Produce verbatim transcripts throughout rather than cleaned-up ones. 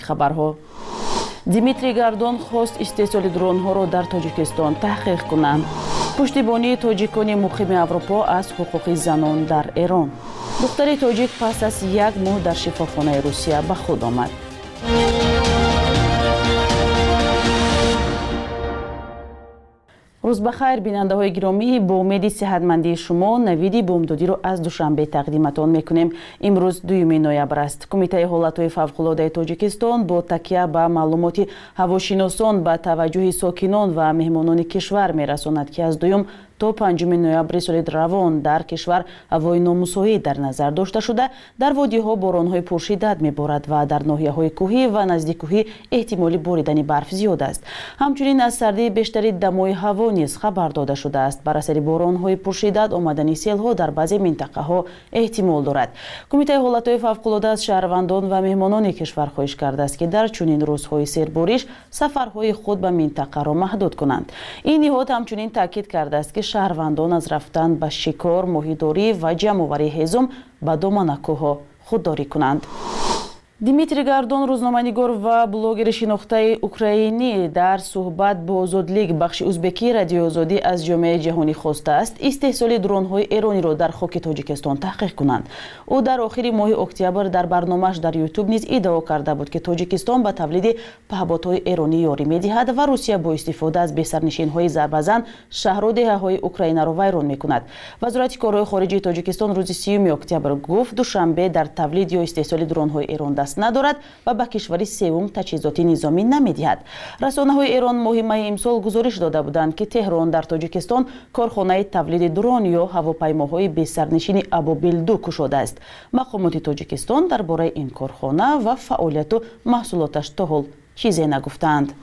خبرها دیمیتری گاردون خواست استحصال درونها را در تاجیکستان تحقیق کنند. پشتیبانی تاجیکان مقیم اروپا از حقوق زنان در ایران. دختر تاجیک پس از یک ماه در شفاخانه روسیه به خود آمد. روز بخیر بیننده های گرامی، با امید صحتمندی شما نوید بومدادی رو از دوشنبه تقدیمتان میکنیم. امروز دوم نوامبر است. کمیته حالتهای فوق‌العاده تاجیکستان با تکیه به معلومات هواشناسان به توجه ساکنان و مهمانان کشور میرساند که از دوم تا پنجم نوامبر سال روان در کشور هوای نامساعد در نظر داشته شده. در وادی‌ها باران‌های پرشدت می‌بارد و در ناحیه‌های کوهی و نزدیک کوهی احتمال باریدن برف زیاد است. همچنین از سردی بیشتری دمای هوا نیز خبر داده شده است. بر اثر باران‌های پرشدت آمدن سیل‌ها در بعضی منطقه‌ها احتمال دارد. کمیته حالتهای فوق‌العاده از شهروندان و مهمانان کشور خواهش کرده است که در چنین روزهای سرباریش سفرهای خود به منطقه را محدود کنند. این نهاد همچنین تاکید کرده است که شهروندان از رفتن به شکار، ماهیداری و جمع‌آوری هیزم به دامن کوه‌ها خودداری کنند. دیمیتری گاردون روزنامه‌نگار و بلوگر شناخته اوکراینی در صحبت با آزادلیگ بخش ازبکی رادیو آزادی از جامعه جهانی خواسته است استحصال درون‌های ایرانی را در خاک تاجیکستان تحقیق کنند. او در آخر ماه اکتبر در برنامه‌اش در یوتیوب نیز ادعا کرده بود که تاجیکستان به تولید پهپادهای ایرانی یاری می‌دهد و روسیه با استفاده از بی‌سرنشین‌های ضربه‌زن شهر و دهه‌های اوکراین را ویران می‌کند. وزارت کارهای خارجه تاجیکستان روز سیوم اکتبر گفت دوشنبه در تولید یا استحصال درون‌های ایران دست ندارد و به کشور سوم تجهیزات نظامی نمی‌دهد. رسانه‌های ایران ماه می امسال گزارش داده بودند که تهران در تاجیکستان کارخانه تولید درون یا هواپیماهای بی‌سرنشین ابابیل دو گشوده است. مقامات تاجیکستان درباره این کارخانه و فعالیت و محصولاتش تا حال چیزی نگفتند.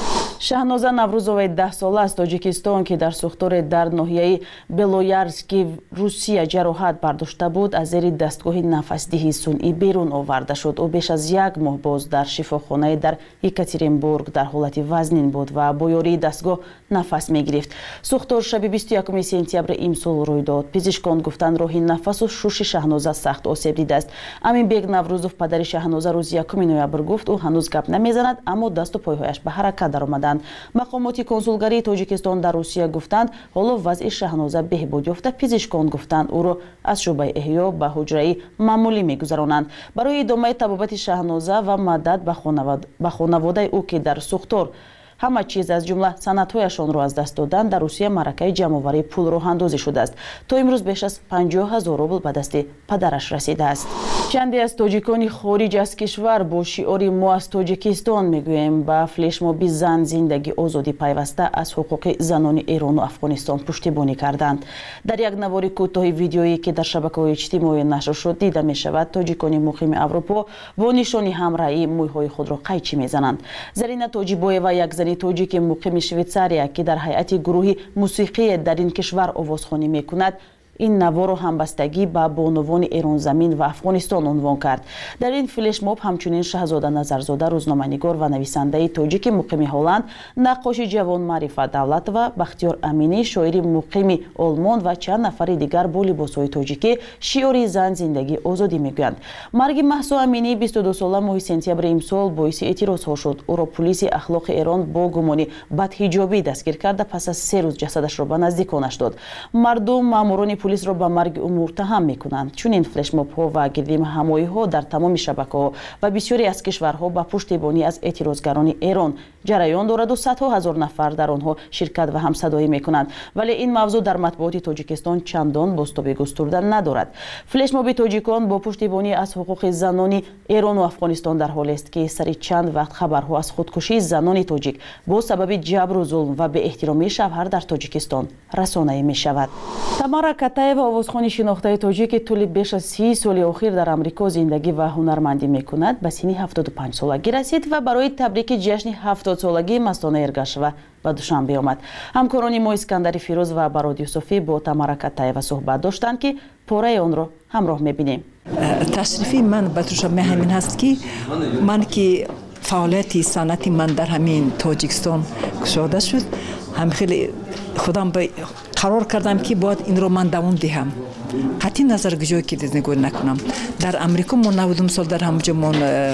شهنازه نوروزова ده ساله از تاجیکستان که در سوختار در ناحیه بلویارسک روسیه جراحت برداشته بود از زیر دستگاه نفسدهی صنعی بیرون آورده شد. او بیش از یک ماه باز در شفاخانه در یکاترینبورگ در حالت وزنین بود و با یاری دستگاه نفس میگرفت. سوختار شب بیست و یکم سپتامبر امسال روی داد. پزشکان گفتند راه نفس و شش شهنازه سخت آسیب دیده است. امین بیگ نوروزوف پدر شهنازه روز یکم نوامبر گفت او هنوز گپ نمیزند اما دست و پایهایش به حرکت درآمدند. مقامات کنسولگری تاجیکستان در روسیه گفتند حالا وضع شهنازه بهبود یافته. پزشکان گفتند او را از شعبه احیا به حجره معمولی میگذرانند. برای ادامه طبابت شهنازه و مدد به خانواده او که در سوختار همه چیز از جمله سندهایشان را از دست دادند در روسیه معرکه جمع‌آوری پول راه اندازی شده است. تا امروز بیش از پنجاه هزار روبل به دست پدرش رسیده است. چندی از تاجیکان خارج از کشور با شعار ما از تاجیکستان میگوییم به فلشموب زن زندگی آزادی پیوسته از حقوق زنان ایران و افغانستان پشتیبانی کردند. در یک نوار کوتاه ویدیویی که در شبکه‌های اجتماعی نشر شد دیده می شود تاجیکان مقیم اروپا با نشانی همراهی موهای خود را قیچی میزنند. زرینه تاجیبایوا یک زن تاجیک مقیم شویتزاریا که در هیئت گروه موسیقی در این کشور آوازخوانی میکند این نوار رو همبستگی با بانوان ایران زمین و افغانستان عنوان کرد. در این فلش موب همچنین شهزاده نظرزاده روزنامه‌نگار و نویسنده تاجیک مقیم هلند، نقاش جوان معرفت دولت و بختیار امینی شاعر مقیم آلمان و چند نفر دیگر با لباس‌های تاجیکی شعار زن زندگی آزادی میگویند. مرگ مهسا امینی بیست و دو ساله ماه سپتامبر امسال باعث اعتراض‌ها شد. او را پلیس اخلاق ایران با گمان بدحجابی دستگیر کرده پس از سه روز جسدش را به نزدیکانش داد. مردم ماموران پلیس را به مرگ او متهم میکنند. چون این فلش موب ها و گردیم همایی ها در تمام شبکه ها و بسیاری از کشورها با پشتیبانی از اعتراضگران ایران جریان دارد و صدها هزار نفر در آنها شرکت و همصدایی میکنند. ولی این موضوع در مطبوعات تاجیکستان چندان بازتابی گسترده ندارد. فلش موب تاجیکان با پشتیبانی از حقوق زنان ایران و افغانستان در حالی است که سری چند وقت خبرها از خودکشی زنان تاجیک با سبب جبر و ظلم و به احترامی شوهر در تاجیکستان رسانه‌ای می شود. تمارا کاتاєва آوازخوان شناخته تاجیک که طول بیش از سی سال اخیر در آمریکا زندگی و هنرمندی میکند به سن هفتاد و پنج سالگی رسید و برای تبریک جشن هفتاد سالگی مستانه ارگشت و به دوشنبه آمد. همکاران ما اسکندر فیروز و براد یوسفی با تمارا کاتاєва صحبت داشتند که پاره آن را همراه میبینیم. تشریفی من به دوشنبه همین هست که من که فعالیت صنعتی من در همین تاجیکستان گشوده شد، هم خیلی خودم به قرار کردم که باید این رو من دوام دهم. قطعی نظر گجایی که دیز نگوی نکنم. در امریکا من نودم سال در همونجا من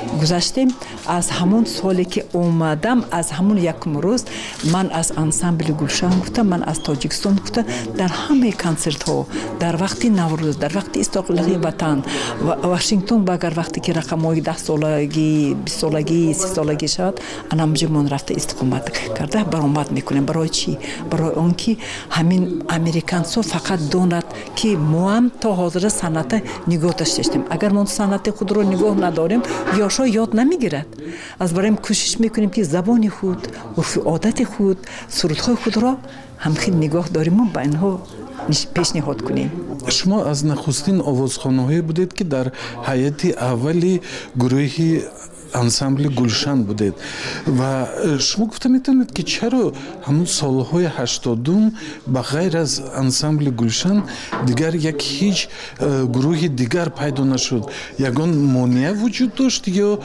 گذشتیم از همون سالی که اومدم از همون یکم روز من از انسامبل گلشن گفتم من از تاجیکستان گفتم در همه کنسرت ها در وقتی نوروز در وقتی استقلال وطن و واشنگتن باگر وقتی که رقم های ده سالگی بیست سالگی سی سالگی شد انامجمون رفته استقامت کرده برآمد میکنیم برای چی برای اون که همین امریکانسو فقط دونات که ما هم تا حاضر صنعت نگاه داشتیم اگر ما صنعت خود رو نگاه نداریم یاشا یاد نمیگیرد از برایم کوشش میکنیم که زبان خود عرف عادت خود سرودهای خود را همخیل نگاه داریم و با اینها پیشنهاد کنیم. شما از نخستین آوازخوان‌هایی بودید که در حیات اولی گروهی انسامبل گلشن بودید و شما گفته میتونید که چرا همون سالهای هشتادم بغیر از انسامبل گلشن دیگر یک هیچ گروه دیگر پیدا نشد یگان مانع وجود داشت یا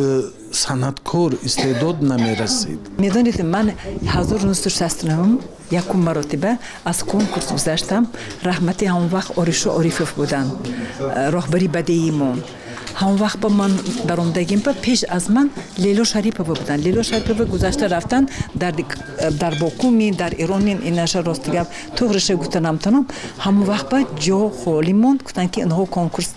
صنعتکار استعداد نمیرسید؟ میدونید من هزار و نهصد و شصت و نه یکم مرتبه از کنکورس گذشتم رحمتی همون وقت آریش و عارفوف بودن راهبری بدیعیمون همون وقت با من در اومدگیم با پیش از من لیلا شریفه بودن لیلا شریفه گذشته رفتن در در باکومی در ایرانی اینش راستگم تو رشه گفتنم تنم همون وقت با جا خالی موند گفتن که اینها کنکورس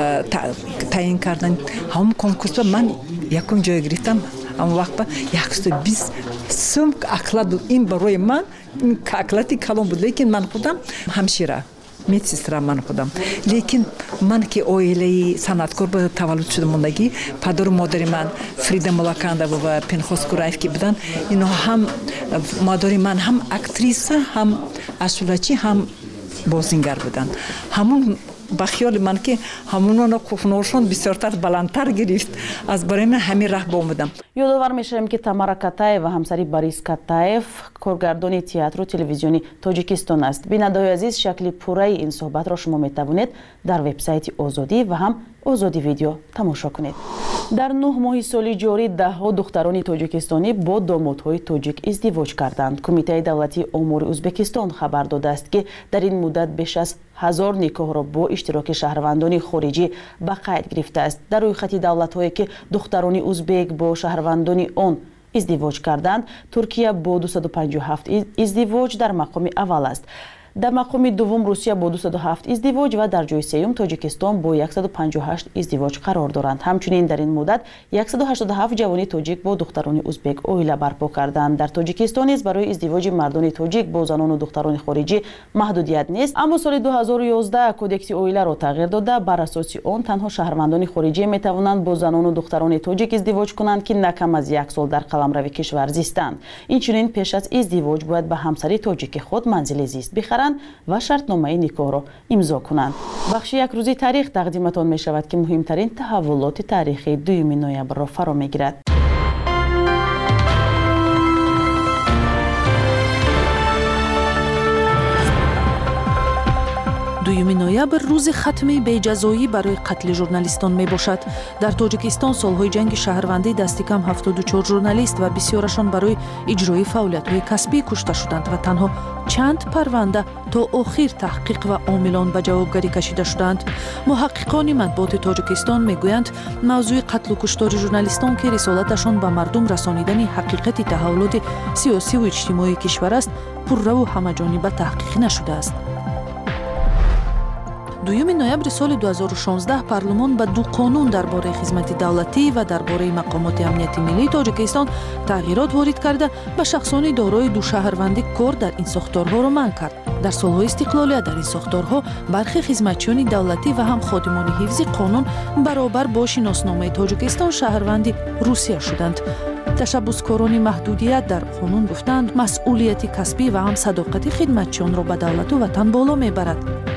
تعیین کردن همون کنکورس من یکم جای گرفتم همون وقت با صد و بیست سوم اکلاد این برای من اکلاتی کلام بود لیکن من خودم همشیره медсестра من خودم لیکن من که اویلی صنعتکار به تولد شده موندگی پدر و مادر من فریدا ملاکاندова و پنخاس کوراев که بودن اینا هم مادر من هم اکتریسه هم اشولچی هم بازیگر بودن همون با خیال من که همونها کوفنورشون بسیارتر بلندتر گرفت از برای من همین راه با اومدم. یادآور میشم که تامارا کاتاєва همسری باریس کاتаев کارگردان تئاتر و تلویزیونی تاجیکستان است. بینندگان عزیز شکلی پوره این صحبت را شما میتوانید در وبسایت آزادی و هم آزادی ویدیو تماشا کنید. در نه ماه سال جاری ده ها دختران تاجیکستانی با دامادهای تاجیک ازدواج کردند. کمیته دولتی امور ازبکستان خبر داده است که در این مدت بیش از هزار نکاح را با اشتراک شهروندان خارجی به قید گرفته است. در روی خط دولت‌هایی که دختران ازبک با شهروندان آن ازدواج کردند، ترکیه با دویست و پنجاه و هفت ازدواج در مقام اول است. در مقام دوم روسیه با دویست و هفت ازدواج و در جای سوم تاجیکستان با صد و پنجاه و هشت ازدواج قرار دارند. همچنین در این مدت صد و هشتاد و هفت جوانی تاجیک با دختران ازبک اویله برپا کردند. در تاجیکستان نیز برای ازدواج مردان تاجیک با زنان و دختران خارجی محدودیت نیست، اما سال دو هزار و یازده کدکس اویله را تغییر داده بر اساس آن تنها شهروندان خارجی می توانند با زنان و دختران تاجیک ازدواج کنند که نه کم از یک سال در قلمرو کشور زیستند. اینچنین پیش از ازدواج باید به همسر تاجیک خود منزل زیست بخرند و شرطنامه نکاح را امضا کنند. بخش یک روزی تاریخ تقدیمتان می شود که مهمترین تحولات تاریخی دوم نوامبر را فرا می گیرد. دوم نوامبر روز ختمی بی‌جزایی برای قتل ژورنالیستان می باشد. در تاجیکستان سالهای جنگ شهروندی دست کم هفتاد و چهار ژورنالیست و بسیارشان برای اجرای فعالیت‌های کسبی کشته شدند و تنها چند پرونده تا آخر تحقیق و عاملان به جوابگری کشیده شدند. محققان مطبوعات تاجیکستان میگویند موضوع قتل و کشتار ژورنالیستان که رسالتشان به مردم رسانیدن حقیقت تحولات سیاسی و اجتماعی کشور است پررو و همه‌جانبه تحقیق نشده است. دوم نوامبر سال دو هزار و شانزده پارلمان به دو قانون درباره خدمت دولتی و درباره مقامات امنیت ملی تاجیکستان تغییرات وارد کرده به شخصان دارای دو شهروندی کار در این ساختارها را منع کرد. در سالهای استقلالیت در این ساختارها برخی خدمتچیان دولتی و هم خادمان حفظ قانون برابر با شناسنامه تاجیکستان شهروندی روسیه شدند. تشبسکاران محدودیت در قانون گفتند مسئولیت کسبی و هم صداقت خدمتچیان را به دولت و وطن بالا میبرد.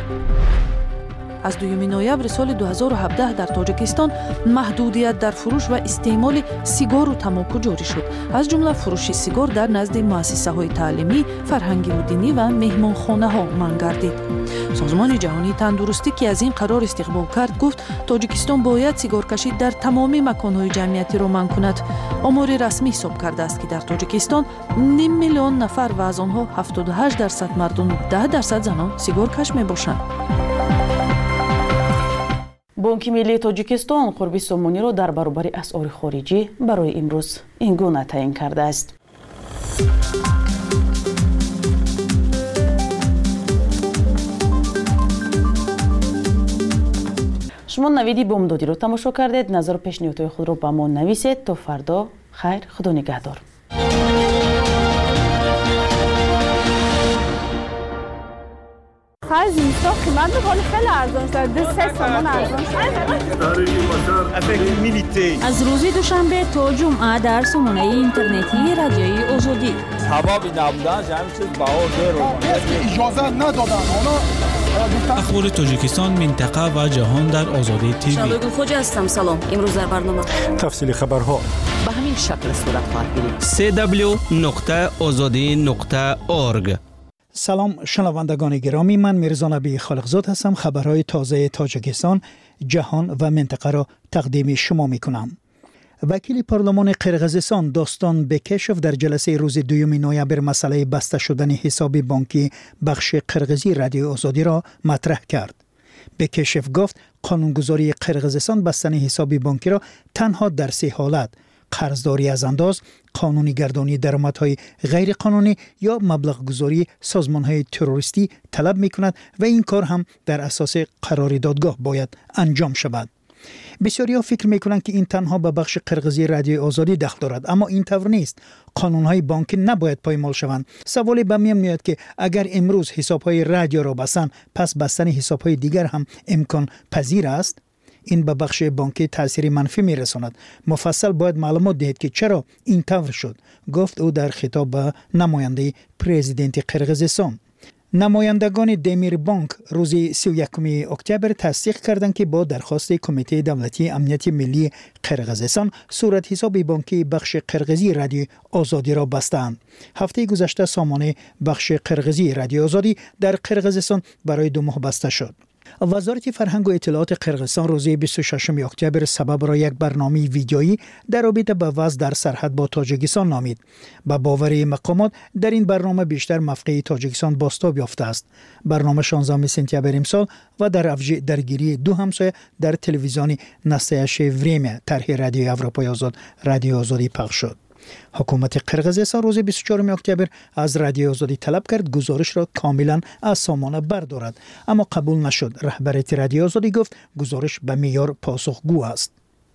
از دوم نوامبر سال دو هزار و هفده در تاجیکستان محدودیت در فروش و استعمال سیگار و تمباکو جاری شد. از جمله فروش سیگار در نزد مؤسسه‌های تعلیمی، فرهنگی و دینی و مهمانخانه‌ها منع گردید. سازمان جهانی تندرستی که از این قرار استقبال کرد گفت تاجیکستان باید سیگارکشی در تمامی مکان‌های جمعیتی را منع کند. آمار رسمی حساب کرده است که در تاجیکستان نیم میلیون نفر و از آنها هفتاد و هشت درصد مردم و ده درصد زنان سیگارکش می‌باشند. بانک ملی تاجیکستان قربی سومونی را در برابر اسعار خارجی برای امروز این گونه تعیین کرده است. شما نویدی بامدادی رو تماشا کردید. نظر و پیشنهادهای خود رو با ما نویسید. تا فردا خیر، خدا نگهدار. خرج اینستا قیمت بکنه خیلی ارزان شده. دو سه سامان ارزان شده. از روز دوشنبه تا جمعه در سامانه اینترنتی رادیوی آزادی. حبابی نبودن جمعی چیز بهار دیر اجازه ندادن. اخبار تاجیکستان، منطقه و جهان در آزادی تیوی. شالوگل خوجا هستم. سلام. امروز در برنامه تفصیل خبرها به همین شکل صورت خواهد گرفت. سی دبلیو نقطه آزادی نقطه اورگ. سلام شنوندگان گرامی، من میرزا نبی خالقزاد هستم. خبرهای تازه تاجیکستان، جهان و منطقه را تقدیم شما می کنم. وکیل پارلمان قرقیزستان داستان بکشف در جلسه روز دوم نوامبر مسئله بسته شدن حساب بانکی بخش قرقیزی رادیو آزادی را مطرح کرد. بکشف گفت قانونگذاری قرقیزستان بستن حساب بانکی را تنها در سه حالت: قرضداری از انداز، قانونی گردانی درآمدهای غیر قانونی یا مبلغ گذاری سازمانهای تروریستی طلب می کند و این کار هم در اساس قرار دادگاه باید انجام شود. بسیاری ها فکر می کنند که این تنها به بخش قرقیزی رادیو آزادی دخل دارد، اما این طور نیست. قانونهای بانکی نباید پایمال شوند. سوالی به میان میاد که اگر امروز حسابهای رادیو را بستند، پس بستن حسابهای دیگر هم امکان پذیر است؟ این به بخش بانکی تأثیر منفی می رساند. مفصل باید معلومات دهید که چرا این طور شد، گفت او در خطاب به نماینده پرزیدنت قرقیزستان. نمایندگان دمیر بانک روز سی و یکم اکتبر تصدیق کردند که با درخواست کمیته دولتی امنیت ملی قرقیزستان صورت حساب بانکی بخش قرقیزی رادیو آزادی را بستند. هفته گذشته سامانه بخش قرقیزی رادیو آزادی در قرقیزستان برای دو ماه بسته شد. وزارت فرهنگ و اطلاعات قرقیزستان روز بیست و ششم اکتبر سبب را یک برنامه ویدیویی در رابطه با وضع در سرحد با تاجیکستان نامید. با باور مقامات در این برنامه بیشتر موقع تاجیکستان بازتاب یافته است. برنامه شانزدهم سپتامبر امسال و در اوج درگیری دو همسایه در تلویزیون نستایشه وریم طرح رادیو اروپای آزاد رادیو آزادی پخش شد. حکومت قرقیزستان روز بیست و چهارم اکتبر از رادیو آزادی طلب کرد گزارش را کاملا از سامانه بردارد، اما قبول نشد. رهبریت رادیو آزادی گفت گزارش به معیار پاسخگو است.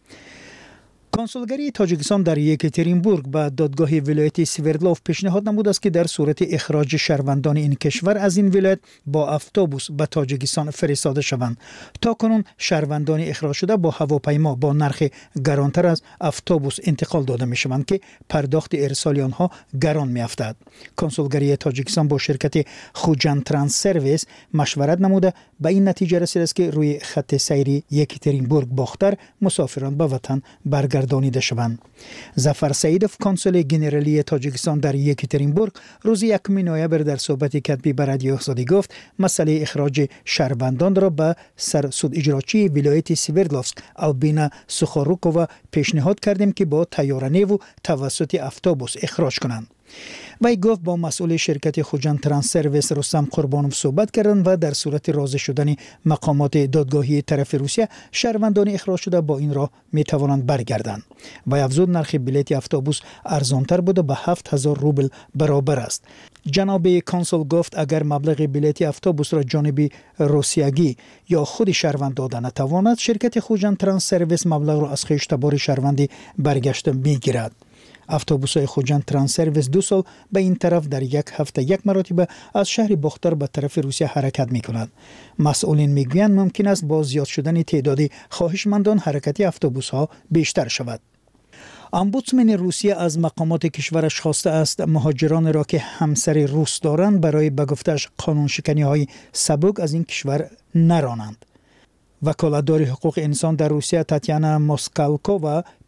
کنسولگری تاجیکستان در یکاترینبورگ به دادگاه ولایت سوردلوف پیشنهاد نموده است که در صورت اخراج شهروندان این کشور از این ولایت با اتوبوس به تاجیکستان فرستاده شوند. تاکنون شهروندان اخراج شده با هواپیما با نرخ گرانتر از اتوبوس انتقال داده می شوند که پرداخت ارسال آنها گران می افتد. کنسولگری تاجیکستان با شرکت خوجان ترانس سرویس مشورت نموده به این نتیجه رسیده است که روی خط سیری یکاترینبورگ باختر مسافران به وطن برگردانیده شوند. ظفر سعیدوف کنسول گنرالی تاجیکستان در یکاترینبورگ روز یکم نوامبر در صحبت کتبی به رادیو آزادی گفت مسئله اخراج شهروندان را به سرسود اجراچی ولایت سوردلوفسک البینا سوخاروکووا پیشنهاد کردیم که با طیاره نیو توسط اتوبوس اخراج کنند. وی گفت با مسئول شرکت خوجان ترانس سرویس رستم قربانوف صحبت کردند و در صورت راضی شدن مقامات دادگاهی طرف روسیه شهروندان اخراج شده با این راه می توانند برگردند. وی افزود نرخ بلیط اتوبوس ارزانتر بوده به هفت هزار روبل برابر است. جناب کنسول گفت اگر مبلغ بلیط اتوبوس را جانب روسیگی یا خود شهروند داده نتواند، شرکت خوجان ترانس سرویس مبلغ را از خویش تبار شهروندی برگشته میگیرد. اتوبوس‌های خوجان ترانس سرویس دو سال به این طرف در یک هفته یک مرتبه از شهر باختر به طرف روسیه حرکت می‌کند. مسئولین میگویند ممکن است با زیاد شدن تعداد خواهشمندان حرکت اتوبوس‌ها بیشتر شود. امبودسمن روسیه از مقامات کشورش خواسته است مهاجران را که همسر روس دارند برای به گفتش قانون شکنی‌های سبک از این کشور نرانند. وکالتدار حقوق انسان در روسیه تاتیانا موسکالکووا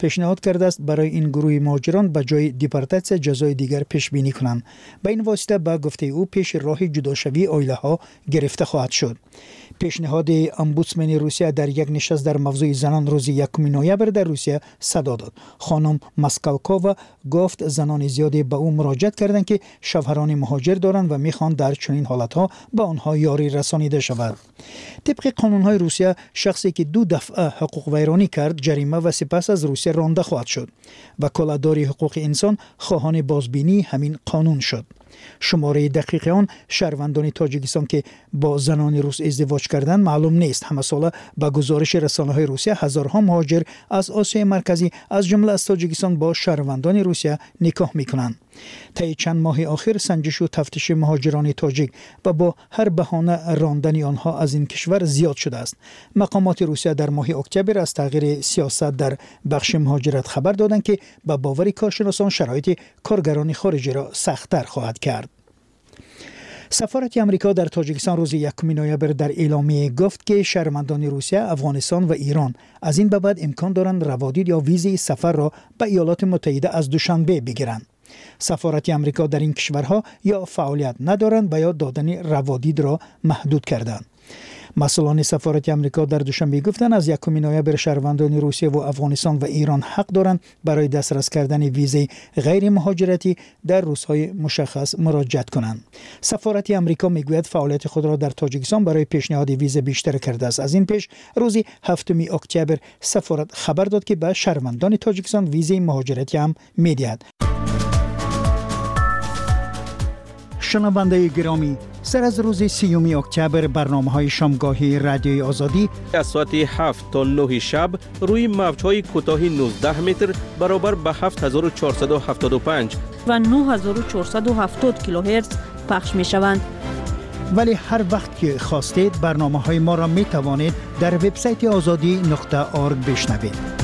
پیشنهاد کرده است برای این گروه مهاجران به جای دیپورتاسیون جزای دیگر پیش بینی کنند. به این واسطه با گفته او پیش راه جداشوی عائله ها گرفته خواهد شد. پیشنهاد امبودسمن روسیه در یک نشست در موضوع زنان روز یکم نوامبر در روسیه صدا داد. خانم مسکالکووا گفت زنان زیادی به او مراجعه کردند که شوهران مهاجر دارند و میخوان در چنین حالتها به آنها یاری رسانیده شود. طبق قانون‌های روسیه شخصی که دو دفعه حقوق ویرانی کرد جریمه و سپس از روسیه رانده خواهد شد و کاله‌داری حقوق انسان خواهان بازبینی همین قانون شد. شماره دقیق آن شهروندان تاجیکستان که با زنان روس ازدواج کردند معلوم نیست. همه ساله با گزارش رسانه‌های روسیه هزارها مهاجر از آسیای مرکزی از جمله از تاجیکستان با شهروندان روسیه نکاح میکنند. طی چند ماه آخر سنجش و تفتیش مهاجران تاجیک و با هر بهانه راندن آنها از این کشور زیاد شده است. مقامات روسیه در ماه اکتبر از تغییر سیاست در بخش مهاجرت خبر دادند که با باور کارشناسان شرایط کارگران خارجی را سخت‌تر خواهد کرد. سفارت آمریکا در تاجیکستان روز یکم نوامبر در اعلامیه گفت که شهروندان روسیه، افغانستان و ایران از این به بعد امکان دارند روادید یا ویزای سفر را به ایالات متحده از دوشنبه بگیرند. سفارت آمریکا در این کشورها یا فعالیت ندارند و یا دادن روادید را محدود کردند. مسئولان سفارت آمریکا در دوشنبه گفتند از یکم نوامبر شهروندان روسیه و افغانستان و ایران حق دارند برای دسترس کردن ویزای غیر مهاجرتی در روزهای مشخص مراجعه کنند. سفارت آمریکا میگوید فعالیت خود را در تاجیکستان برای پیشنهاد ویزا بیشتر کرده است. از این پیش روز هفتم اکتبر سفارت خبر داد که به شهروندان تاجیکستان ویزای مهاجرتی هم میدهد. شنونده گرامی، سر از روز سیوم اکتبر برنامه‌های شامگاهی رادیوی آزادی از ساعت هفت تا نه شب روی موج‌های کوتاه نوزده متر برابر به هفت هزار و چهارصد و هفتاد و پنج و نه هزار و چهارصد و هفتاد کیلوهرتز پخش می‌شوند. ولی هر وقت که خواستید برنامه‌های ما را می‌توانید در وبسایت آزادی نقطه آرگ بشنوید.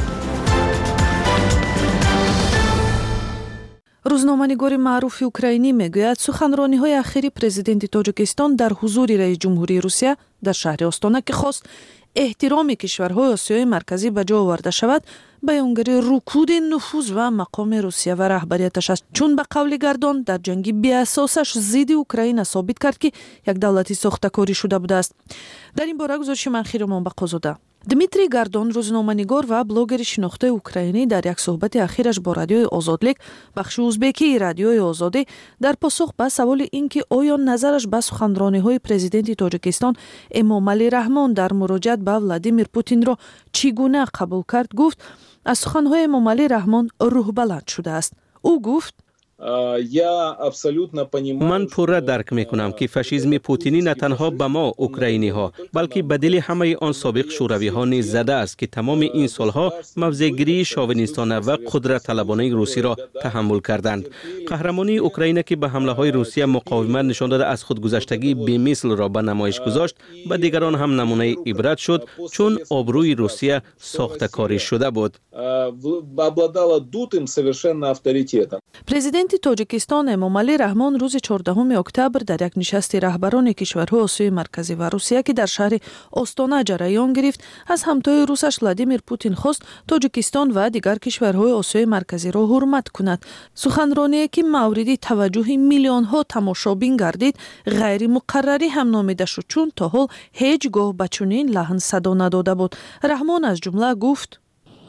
روزنامه‌نگار معروف اوکراینی میگوید سخنرانی‌های اخیر پرزیدنت تاجیکستان در حضور رئیس جمهوری روسیه در شهر آستانه که خواست احترام کشورهای آسیای مرکزی به جا آورده شود بیانگر رکود نفوذ و مقام روسیه و رهبریتش است، چون به قول گردان در جنگی بی اساسش ضد اوکراین ثابت کرد که یک دولتی ساخته‌کاری شده بوده است. در این باره گزارش منخیرمان به قزوده. دمیتری گاردون روزنامه‌نگار و بلوگر شناخته اوکراینی در یک صحبت اخیرش با رادیوی آزادلیک بخش ازبکی رادیوی آزادی در پاسخ به سوال اینکه آیا نظرش به سخنرانی‌های پرزیدنت تاجیکستان امامعلی رحمان در مراجعت به ولادیمیر پوتین را چگونه قبول کرد گفت از سخن‌های امامعلی رحمان روح بلند شده است. او گفت من پورا درک میکنم که فاشیسم پوتینی نه تنها به ما اوکراینی ها بلکه به دل همه آن سابق شوروی ها نیز زده است که تمام این سالها موضع‌گیری شاونیستانه و قدرت طلبانه روسی را تحمل کردند. قهرمانی اوکراین که به حمله های روسیه مقاومت نشان داده از خودگذشتگی بی‌مثل را به نمایش گذاشت، به دیگران هم نمونه عبرت شد، چون آبروی روسیه ساخته‌کاری شده بود. پرزیدنت تاجیکستان امامعلی رحمان روز چهاردهم اکتبر در یک نشست رهبران کشورهای آسیای مرکزی و روسیه که در شهر آستانه جریان گرفت از همتای روسش ولادیمیر پوتین خواست تاجیکستان و دیگر کشورهای آسیای مرکزی را حرمت کند. سخنرانی که مورد توجه میلیون ها تماشابین گردید غیر مقرری هم نامیده شد، چون تا حال هیچگاه به چنین لحن صدا نداده بود. رحمان از جمله گفت: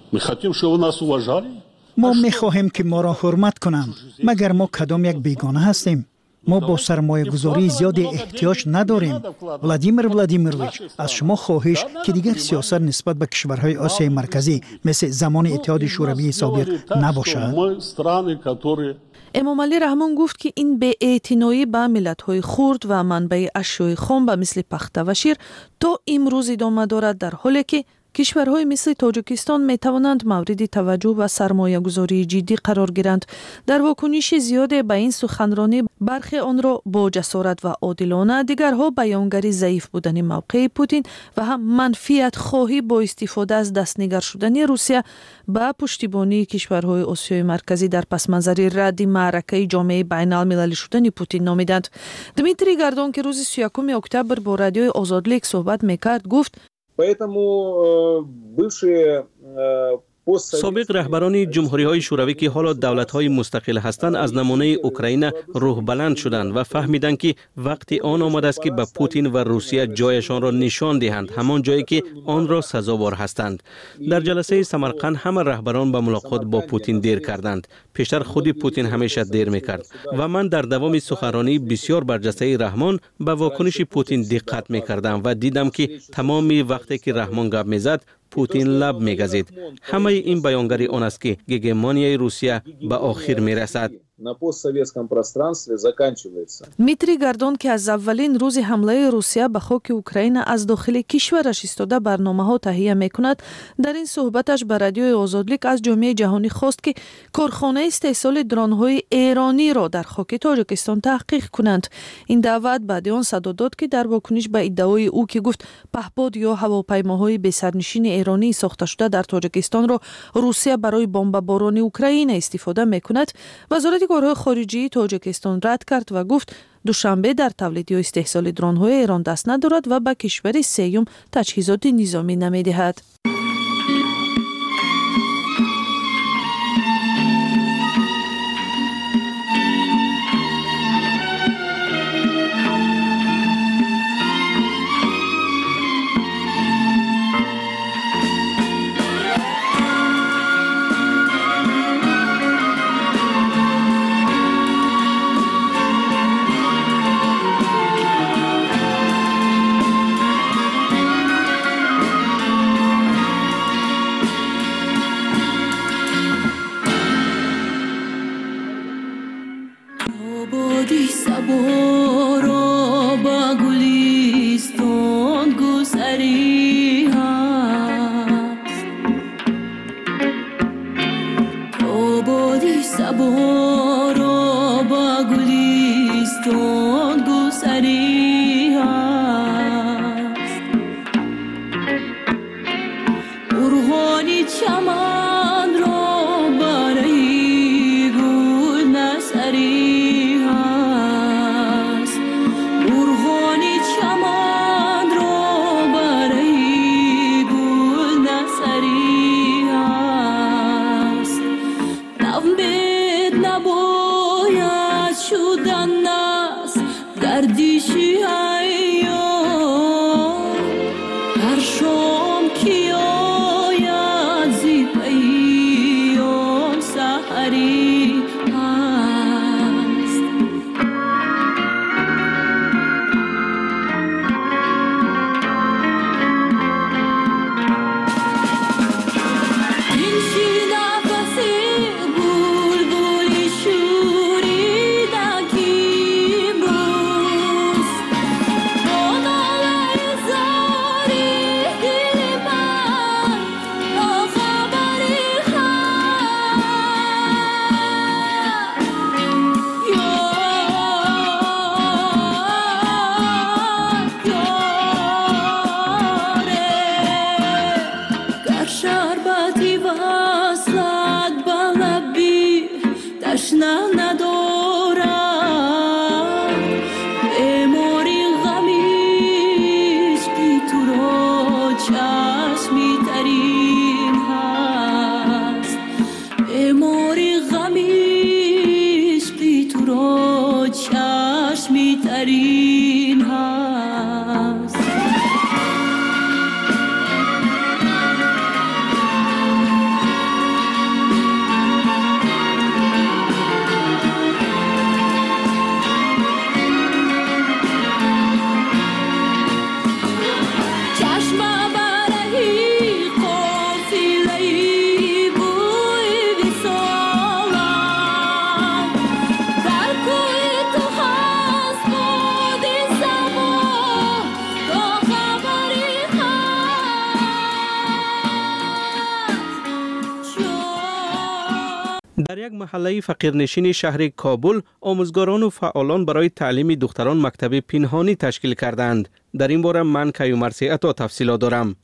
ما میخواهیم که ما را حرمت کنند، مگر ما کدام یک بیگانه هستیم؟ ما با سرمایه گذاری زیادی احتیاج نداریم. ولادیمیر ولادیمیرویچ، از شما خواهش که دیگر سیاست نسبت به کشورهای آسیای مرکزی مثل زمان اتحاد شوروی سابق نباشد. امامعلی رحمان گفت که این بی‌اعتنایی به ملت‌های خرد و منبع اشیاء خام به مثل پخته و شیر تا امروز ادامه دارد، در حالی که کشورهای مثل تاجیکستان می توانند مورد توجه و سرمایه گذاری جدی قرار گیرند. در واکنش زیاد به این سخنرانی برخی آن را با جسارت و عادلانه، دیگرها بیانگری ضعیف بودن موقع پوتین و هم منفیت خواهی با استفاده از دستنگر شدن روسیه به پشتیبانی کشورهای آسیای مرکزی در پس منظر رد معرکه جامعه بین المللی شدن پوتین نامیدند. دمیتری گاردون که روز سی و یکم اکتبر با رادیوی آزادلیک صحبت میکرد گفت: Поэтому бывшие سابق رهبران جمهوری‌های شوروی که حالا دولت‌های مستقل هستند از نمونه اوکراین روح بلند شدند و فهمیدند که وقتی آن آمده است که به پوتین و روسیه جایشان را نشان دهند، همان جایی که آن را سزاوار هستند. در جلسه سمرقند همه رهبران به ملاقات با پوتین دیر کردند. پیشتر خود پوتین همیشه دیر میکرد و من در دوام سخنرانی بسیار برجسته رحمان به واکنش پوتین دقت میکردم و دیدم که تمامی وقتی که رحمان گپ میزد پوتین لب میگزید. همه این بیانگری آن است که گگمانیای روسیه به آخر میرسد. на постсоветском пространстве заканчивается. دمیتری گردون که از اولین روز حمله روسیه به خاک اوکراین از داخل کشورش ایستاده برنامه‌ها تهیه میکند، در این صحبتش به رادیوی آزادلیک از جامعه جهانی خواست که کارخانه استحصال درون‌های ایرانی را در خاک تاجیکستان تحقیق کنند. این دعوت بعد آن صدا داد که در واکنش به ادعای او که گفت پهپاد یا هواپیماهای بی‌سرنشین ایرانی ساخته شده در تاجیکستان را روسیه برای بمباران اوکراین استفاده میکند، وزارت کارهای خارجی تاجیکستان رد کرد و گفت دوشنبه در تولید یا استحصال درون‌های ایران دست ندارد و به کشور سوم تجهیزات نظامی نمی‌دهد. در یک محله فقیرنشین شهر کابل آموزگاران و فعالان برای تعلیم دختران مکتب پنهانی تشکیل کردند. در این باره من کیومرثی عطا تفصیلات دارم.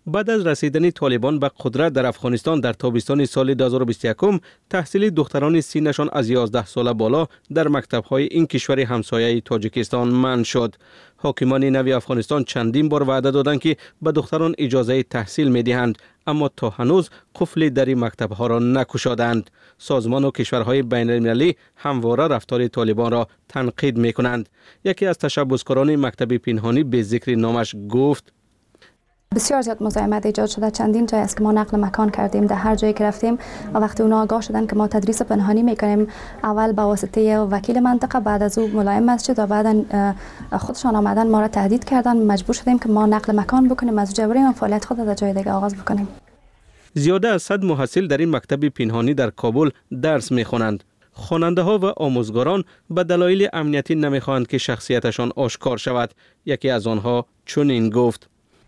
بعد از رسیدن طالبان به قدرت در افغانستان در تابستان سال دو هزار و بیست و یک تحصیل دختران سنشان از یازده ساله بالا در مکتب‌های این کشور همسایه تاجیکستان منع شد. حاکمان نوی افغانستان چندین بار وعده دادند که به دختران اجازه تحصیل می‌دهند، اما تا هنوز قفل در مکتب‌ها را نگشودند. سازمان و کشورهای بین‌المللی همواره رفتار طالبان را تنقید می‌کنند. یکی از تشبسکاران مکتب پنهانی به ذکر نامش گفت: بسیار زیاد مزاحمت ایجاد شده. چندین جای است که ما نقل مکان کردیم، در هر جایی که رفتیم و وقتی اونا آگاه شدن که ما تدریس پنهانی میکنیم، اول با واسطه وکیل منطقه، بعد از او ملایم مسجد و بعدا خودشان آمدن ما را تهدید کردن، مجبور شدیم که ما نقل مکان بکنیم از جا بریم و فعالیت خود در جای دیگه آغاز بکنیم. زیاده از صد محصل در این مکتب پنهانی در کابل درس میخوانند. خواننده ها و آموزگاران به دلایل امنیتی نمیخواهند که شخصیتشان آشکار شود. یکی از آنها چنین گفت: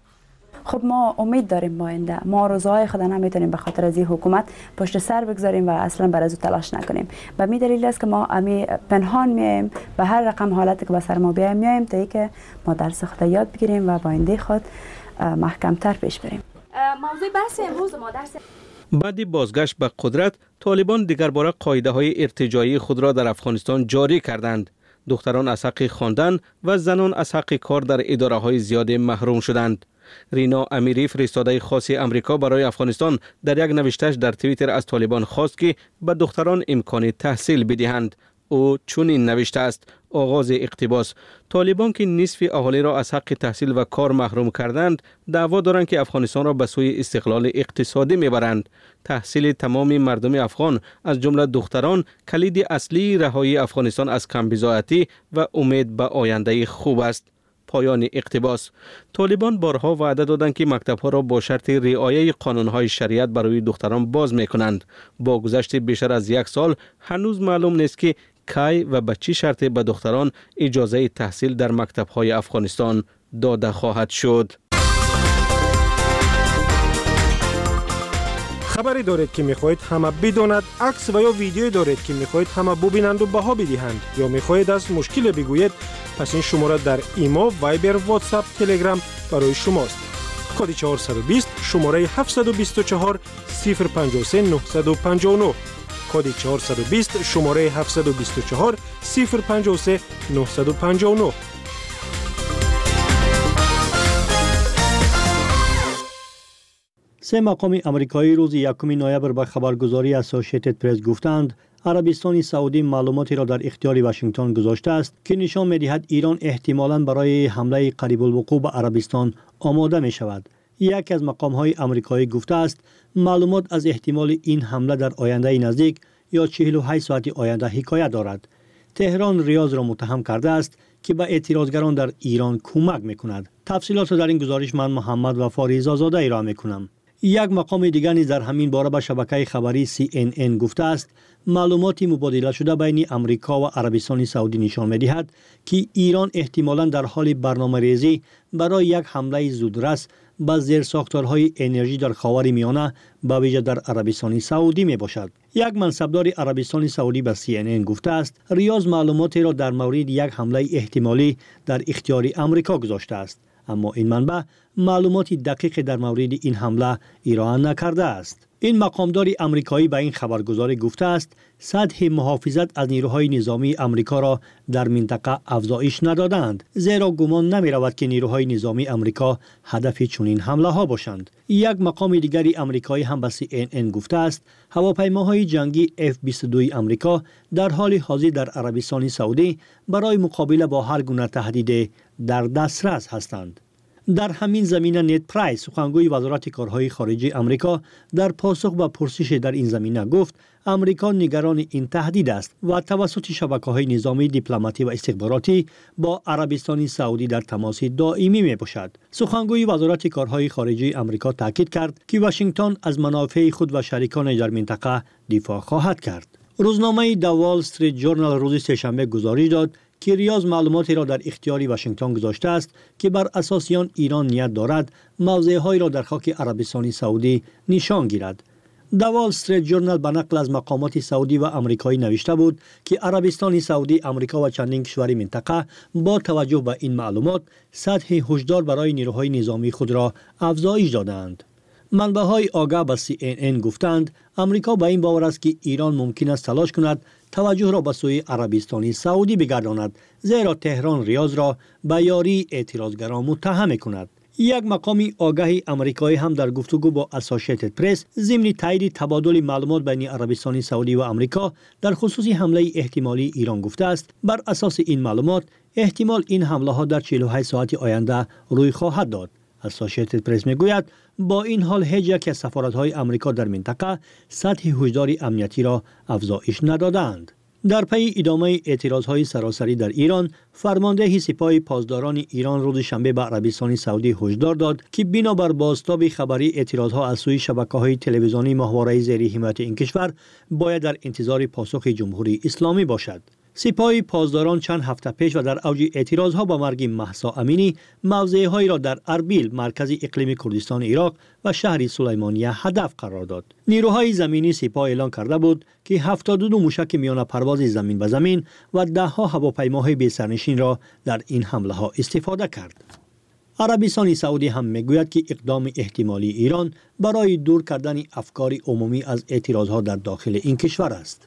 خب ما امید داریم با آینده، ما روزهای خود نمیتونیم به خاطر از این حکومت پشت سر بگذاریم و اصلا برای از تلاش نکنیم. به می دلیل است که ما امی پنهان میایم، به هر رقم حالتی که به سر ما بیایم میایم تا اینکه ما درس خود یاد بگیریم و با آینده خود محکمتر پیش بریم. موضوع بحث امروز ما درس بعد بازگشت به قدرت، طالبان دیگر باره قاعده های ارتجاعی خود را در افغانستان جاری کردند. دختران از حق خواندن و زنان از حق کار در اداره های زیاد محروم شدند. رینا امیری، فرستاده خاص امریکا برای افغانستان، در یک نوشته‌اش در توییتر از طالبان خواست که به دختران امکان تحصیل بدهند. او چنین نوشته است: آغاز اقتباس: طالبان که نصف اهالی را از حق تحصیل و کار محروم کردند، دعوا دارند که افغانستان را به سوی استقلال اقتصادی میبرند. تحصیل تمام مردم افغان از جمله دختران کلید اصلی رهایی افغانستان از کمبزاعتی و امید به آینده خوب است. پایان اقتباس. طالبان بارها وعده دادند که مکتب‌ها را با شرط رعایت قانون‌های شریعت برای دختران باز می‌کنند. با گذشت بیشتر از یک سال هنوز معلوم نیست که کی و به چه شرط به دختران اجازه تحصیل در مکتب‌های افغانستان داده خواهد شد. خبری دارید که میخواهید همه بداند، عکس و یا ویدیویی دارید که میخواهید همه ببینند و بها بدهند، یا میخواهید از مشکل بگویید، پس این شماره در ایما، وایبر، واتساپ، تلگرام برای شماست. کد چهارصد و بیست شماره هفتصد و بیست و چهار صفر پنجاه و سه نهصد و پنجاه و نه. کد چهارصد و بیست شماره هفتصد و بیست و چهار صفر پنجاه و سه نهصد و پنجاه و نه. سه مقام امریکایی روز یکم نوامبر به خبرگزاری اسوسییتد پرس گفتند عربستان سعودی معلوماتی را در اختیار واشنگتن گذاشته است که نشان می‌دهد ایران احتمالاً برای حمله قریب الوقوع به عربستان آماده می شود. یکی از مقام‌های امریکایی گفته است معلومات از احتمال این حمله در آینده نزدیک یا چهل و هشت ساعت آینده حکایت دارد. تهران ریاض را متهم کرده است که به اعتراضگران در ایران کمک می‌کند. تفصیلات را در این گزارش من محمد وفا رضازاده ارائه می‌کنم. یک مقام دیگر نیز در همین باره به شبکه خبری سی ان ان گفته است معلوماتی مبادله شده بین امریکا و عربستان سعودی نشان می‌دهد که ایران احتمالاً در حال برنامه‌ریزی برای یک حمله زودرس به زیرساختارهای انرژی در خاورمیانه به ویژه در عربستان سعودی میباشد. یک منصبدار عربستان سعودی به سی ان ان گفته است ریاض معلوماتی را در مورد یک حمله احتمالی در اختیار امریکا گذاشته است، اما این منبع معلوماتی دقیق در مورد این حمله ارائه نکرده است. این مقامدار امریکایی به این خبرگزاری گفته است سطح محافظت از نیروهای نظامی امریکا را در منطقه افزایش ندادند، زیرا گمان نمی رود که نیروهای نظامی امریکا هدف چنین حمله ها باشند. یک مقام دیگری امریکایی هم به سی ان ان گفته است هواپیماهای جنگی اف بیست و دو امریکا در حال حاضر در عربستان سعودی برای مقابله با هر گونه تهدید در دسترس هستند. در همین زمینه نت پرایس سخنگوی وزارت کارهای خارجه امریکا در پاسخ به پرسش در این زمینه گفت امریکا نگران این تهدید است و توسط شبکه‌های نظامی دیپلماتی و استخباراتی با عربستان سعودی در تماس دائمی میباشد. سخنگوی وزارت کارهای خارجه امریکا تاکید کرد که واشنگتن از منافع خود و شریکان در منطقه دفاع خواهد کرد. روزنامه د وال استریت جورنال روز سه‌شنبه گزارش داد که ریاض معلوماتی را در اختیار واشنگتن گذاشته است که بر اساس آن ایران نیت دارد موضعهایی را در خاک عربستان سعودی نشان گیرد. The Wall Street Journal به نقل از مقامات سعودی و آمریکایی نوشته بود که عربستان سعودی، آمریکا و چندین کشور منطقه با توجه به این معلومات سطح هشدار برای نیروهای نظامی خود را افزایش دادند. منبع‌های آگاه به سی ان ان گفتند آمریکا به این باور است که ایران ممکن است تلاش کند توجه را به سوی عربستان سعودی بگرداند، زیرا تهران ریاض را به یاری اعتراضگران متهم کند. یک مقامی آگاهی آمریکایی هم در گفتگو با اسوسییتد پرس ضمن تایید تبادل معلومات بین عربستان سعودی و آمریکا در خصوص حمله احتمالی ایران گفته است بر اساس این معلومات احتمال این حمله ها در چهل و هشت ساعت آینده روی خواهد داد. اسوسییتد پرس میگوید با این حال هیچ یک از سفارت‌های آمریکا در منطقه سطح هشدار امنیتی را افزایش ندادند. در پی ادامه اعتراضهای سراسری در ایران، فرمانده سپاه پاسداران ایران روز شنبه به عربستان سعودی هشدار داد که بنابر بازتاب خبری اعتراضها از سوی شبکه‌های تلویزیونی ماهواره زیر حمایت این کشور باید در انتظار پاسخ جمهوری اسلامی باشد. سپاه پاسداران چند هفته پیش و در اوج اعتراضها با مرگ مهسا امینی موضعهایی را در اربیل، مرکز اقلیم کردستان عراق و شهر سلیمانیه هدف قرار داد. نیروهای زمینی سپاه اعلام کرده بود که هفتاد و دو موشک میان پرواز زمین به زمین و ده ها هواپیماهای بی سرنشین را در این حمله ها استفاده کرد. عربستان سعودی هم میگوید که اقدام احتمالی ایران برای دور کردن افکار عمومی از اعتراضها در داخل این کشور است.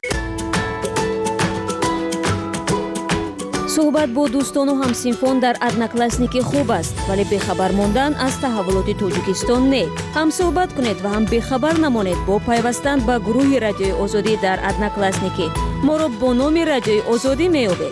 صحبت با دوستان و همسینفون در ادناکلاسنیکی خوب است، ولی بخبر موندن از تحولات تاجیکستان نه. هم صحبت کنید و هم بخبر نمانید با پیوستن به گروه رادیوی آزادی در ادناکلاسنیکی. ما را با نام رادیوی آزادی می‌یابید.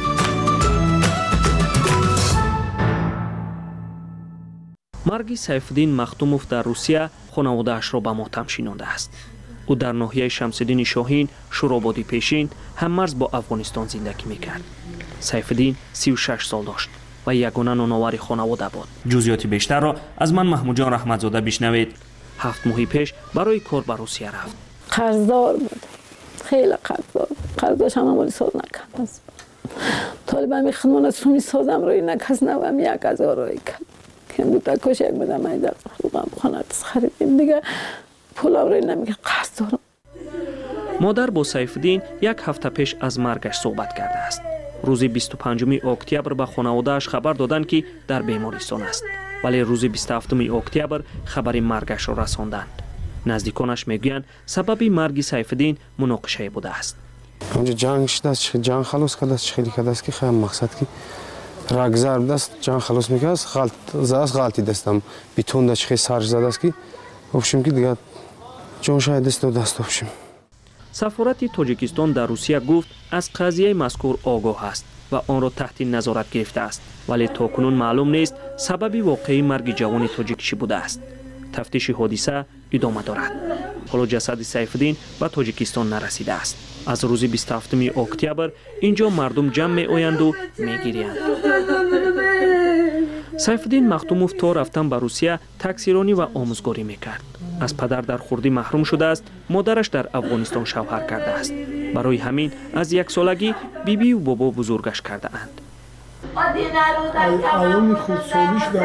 مرگ سیفالدین مختوموف در روسیه خانواده‌اش را به ماتم شینانده است. او در ناحیه شمس‌الدین شاهین، شورابادی پیشین، هم‌مرز با افغانستان زندگی می‌کرد. سیفالدین سی و شش سال داشت و یگانه نانآور خانواده بود. جزئیات بیشتر را از من محمود جان رحمتزاده بشنوید. هفت ماه پیش برای کار به روسیه رفت. قرضدار بود. خیلی قرضدار. قرضش هم عملی ساز نکرد. طالبان می خدمت رو می سازم روی نکس نوام یک هزار روی کرد. که بود کاش یک بدم ای در خانه خریدیم دیگه پول روی نمیگه قرض دارم. مادر با سیفالدین یک هفته پیش از مرگش صحبت کرده است. روز بیست و پنجم اکتبر به خانواده‌اش خبر دادند که در بیمارستان است، ولی روز بیست و هفتم اکتبر خبر مرگش را رساندند. نزدیکانش میگویند سبب مرگ سیفالدین مناقشه بوده است. اونجا جنگ شده است، جنگ خلاص کرده است، خیلی کرده است که خیلی مقصد که راگزار بود است، جنگ خلاص میکنه است، غلط زاست غلطی دستم بیتون داشت خیلی سرش زده است که وبشیم که دیگه جون شاید دست دو دست وبشیم. سفارت تاجیکستان در روسیه گفت از قضیه مذکور آگاه است و آن را تحت نظارت گرفته است، ولی تاکنون معلوم نیست سبب واقعی مرگ جوان تاجیک چی بوده است. تفتیش حادثه ادامه دارد. حالا جسد سیفالدین به تاجیکستان نرسیده است. از روز بیست و هفتم اکتبر اینجا مردم جمع می آیند و می گیرند. سیفالدین مختوموف تا رفتن به روسیه تکثیرانی و آموزگاری میکرد. از پدر در خردی محروم شده است، مادرش در افغانستان شوهر کرده است. برای همین از یک سالگی بیبی و بابا بزرگش کرده اند. ایام خودسالیش در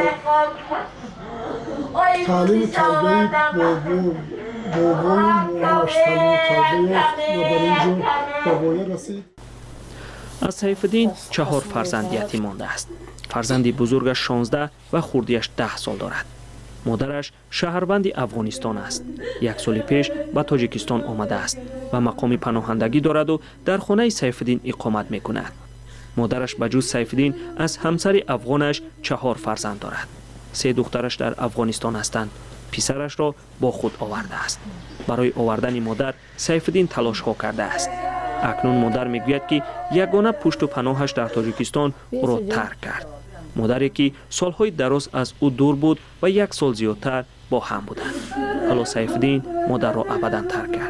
تعلیم تربیه بابا بابای مامانش تعلیم تربیه یافت و در اینجا بابای رسید. از سیفالدین چهار فرزند یتیم مانده است. فرزندی بزرگش شانزده و خردیش ده سال دارد. مادرش شهروند افغانستان است. یک سال پیش به تاجیکستان آمده است و مقام پناهندگی دارد و در خانه سیفالدین اقامت میکند. مادرش بجز سیفالدین از همسر افغانش چهار فرزند دارد. سه دخترش در افغانستان هستند. پسرش را با خود آورده است. برای آوردن مادر سیفالدین تلاش ها کرده است. اکنون مادر میگوید که یگانه پشت و پناهش در تاجیکستان او را ترک کرد. مادری که سالهای دراز از او دور بود و یک سال زیادتر با هم بودند. حالا سیفالدین مادر را ابدا ترک کرد.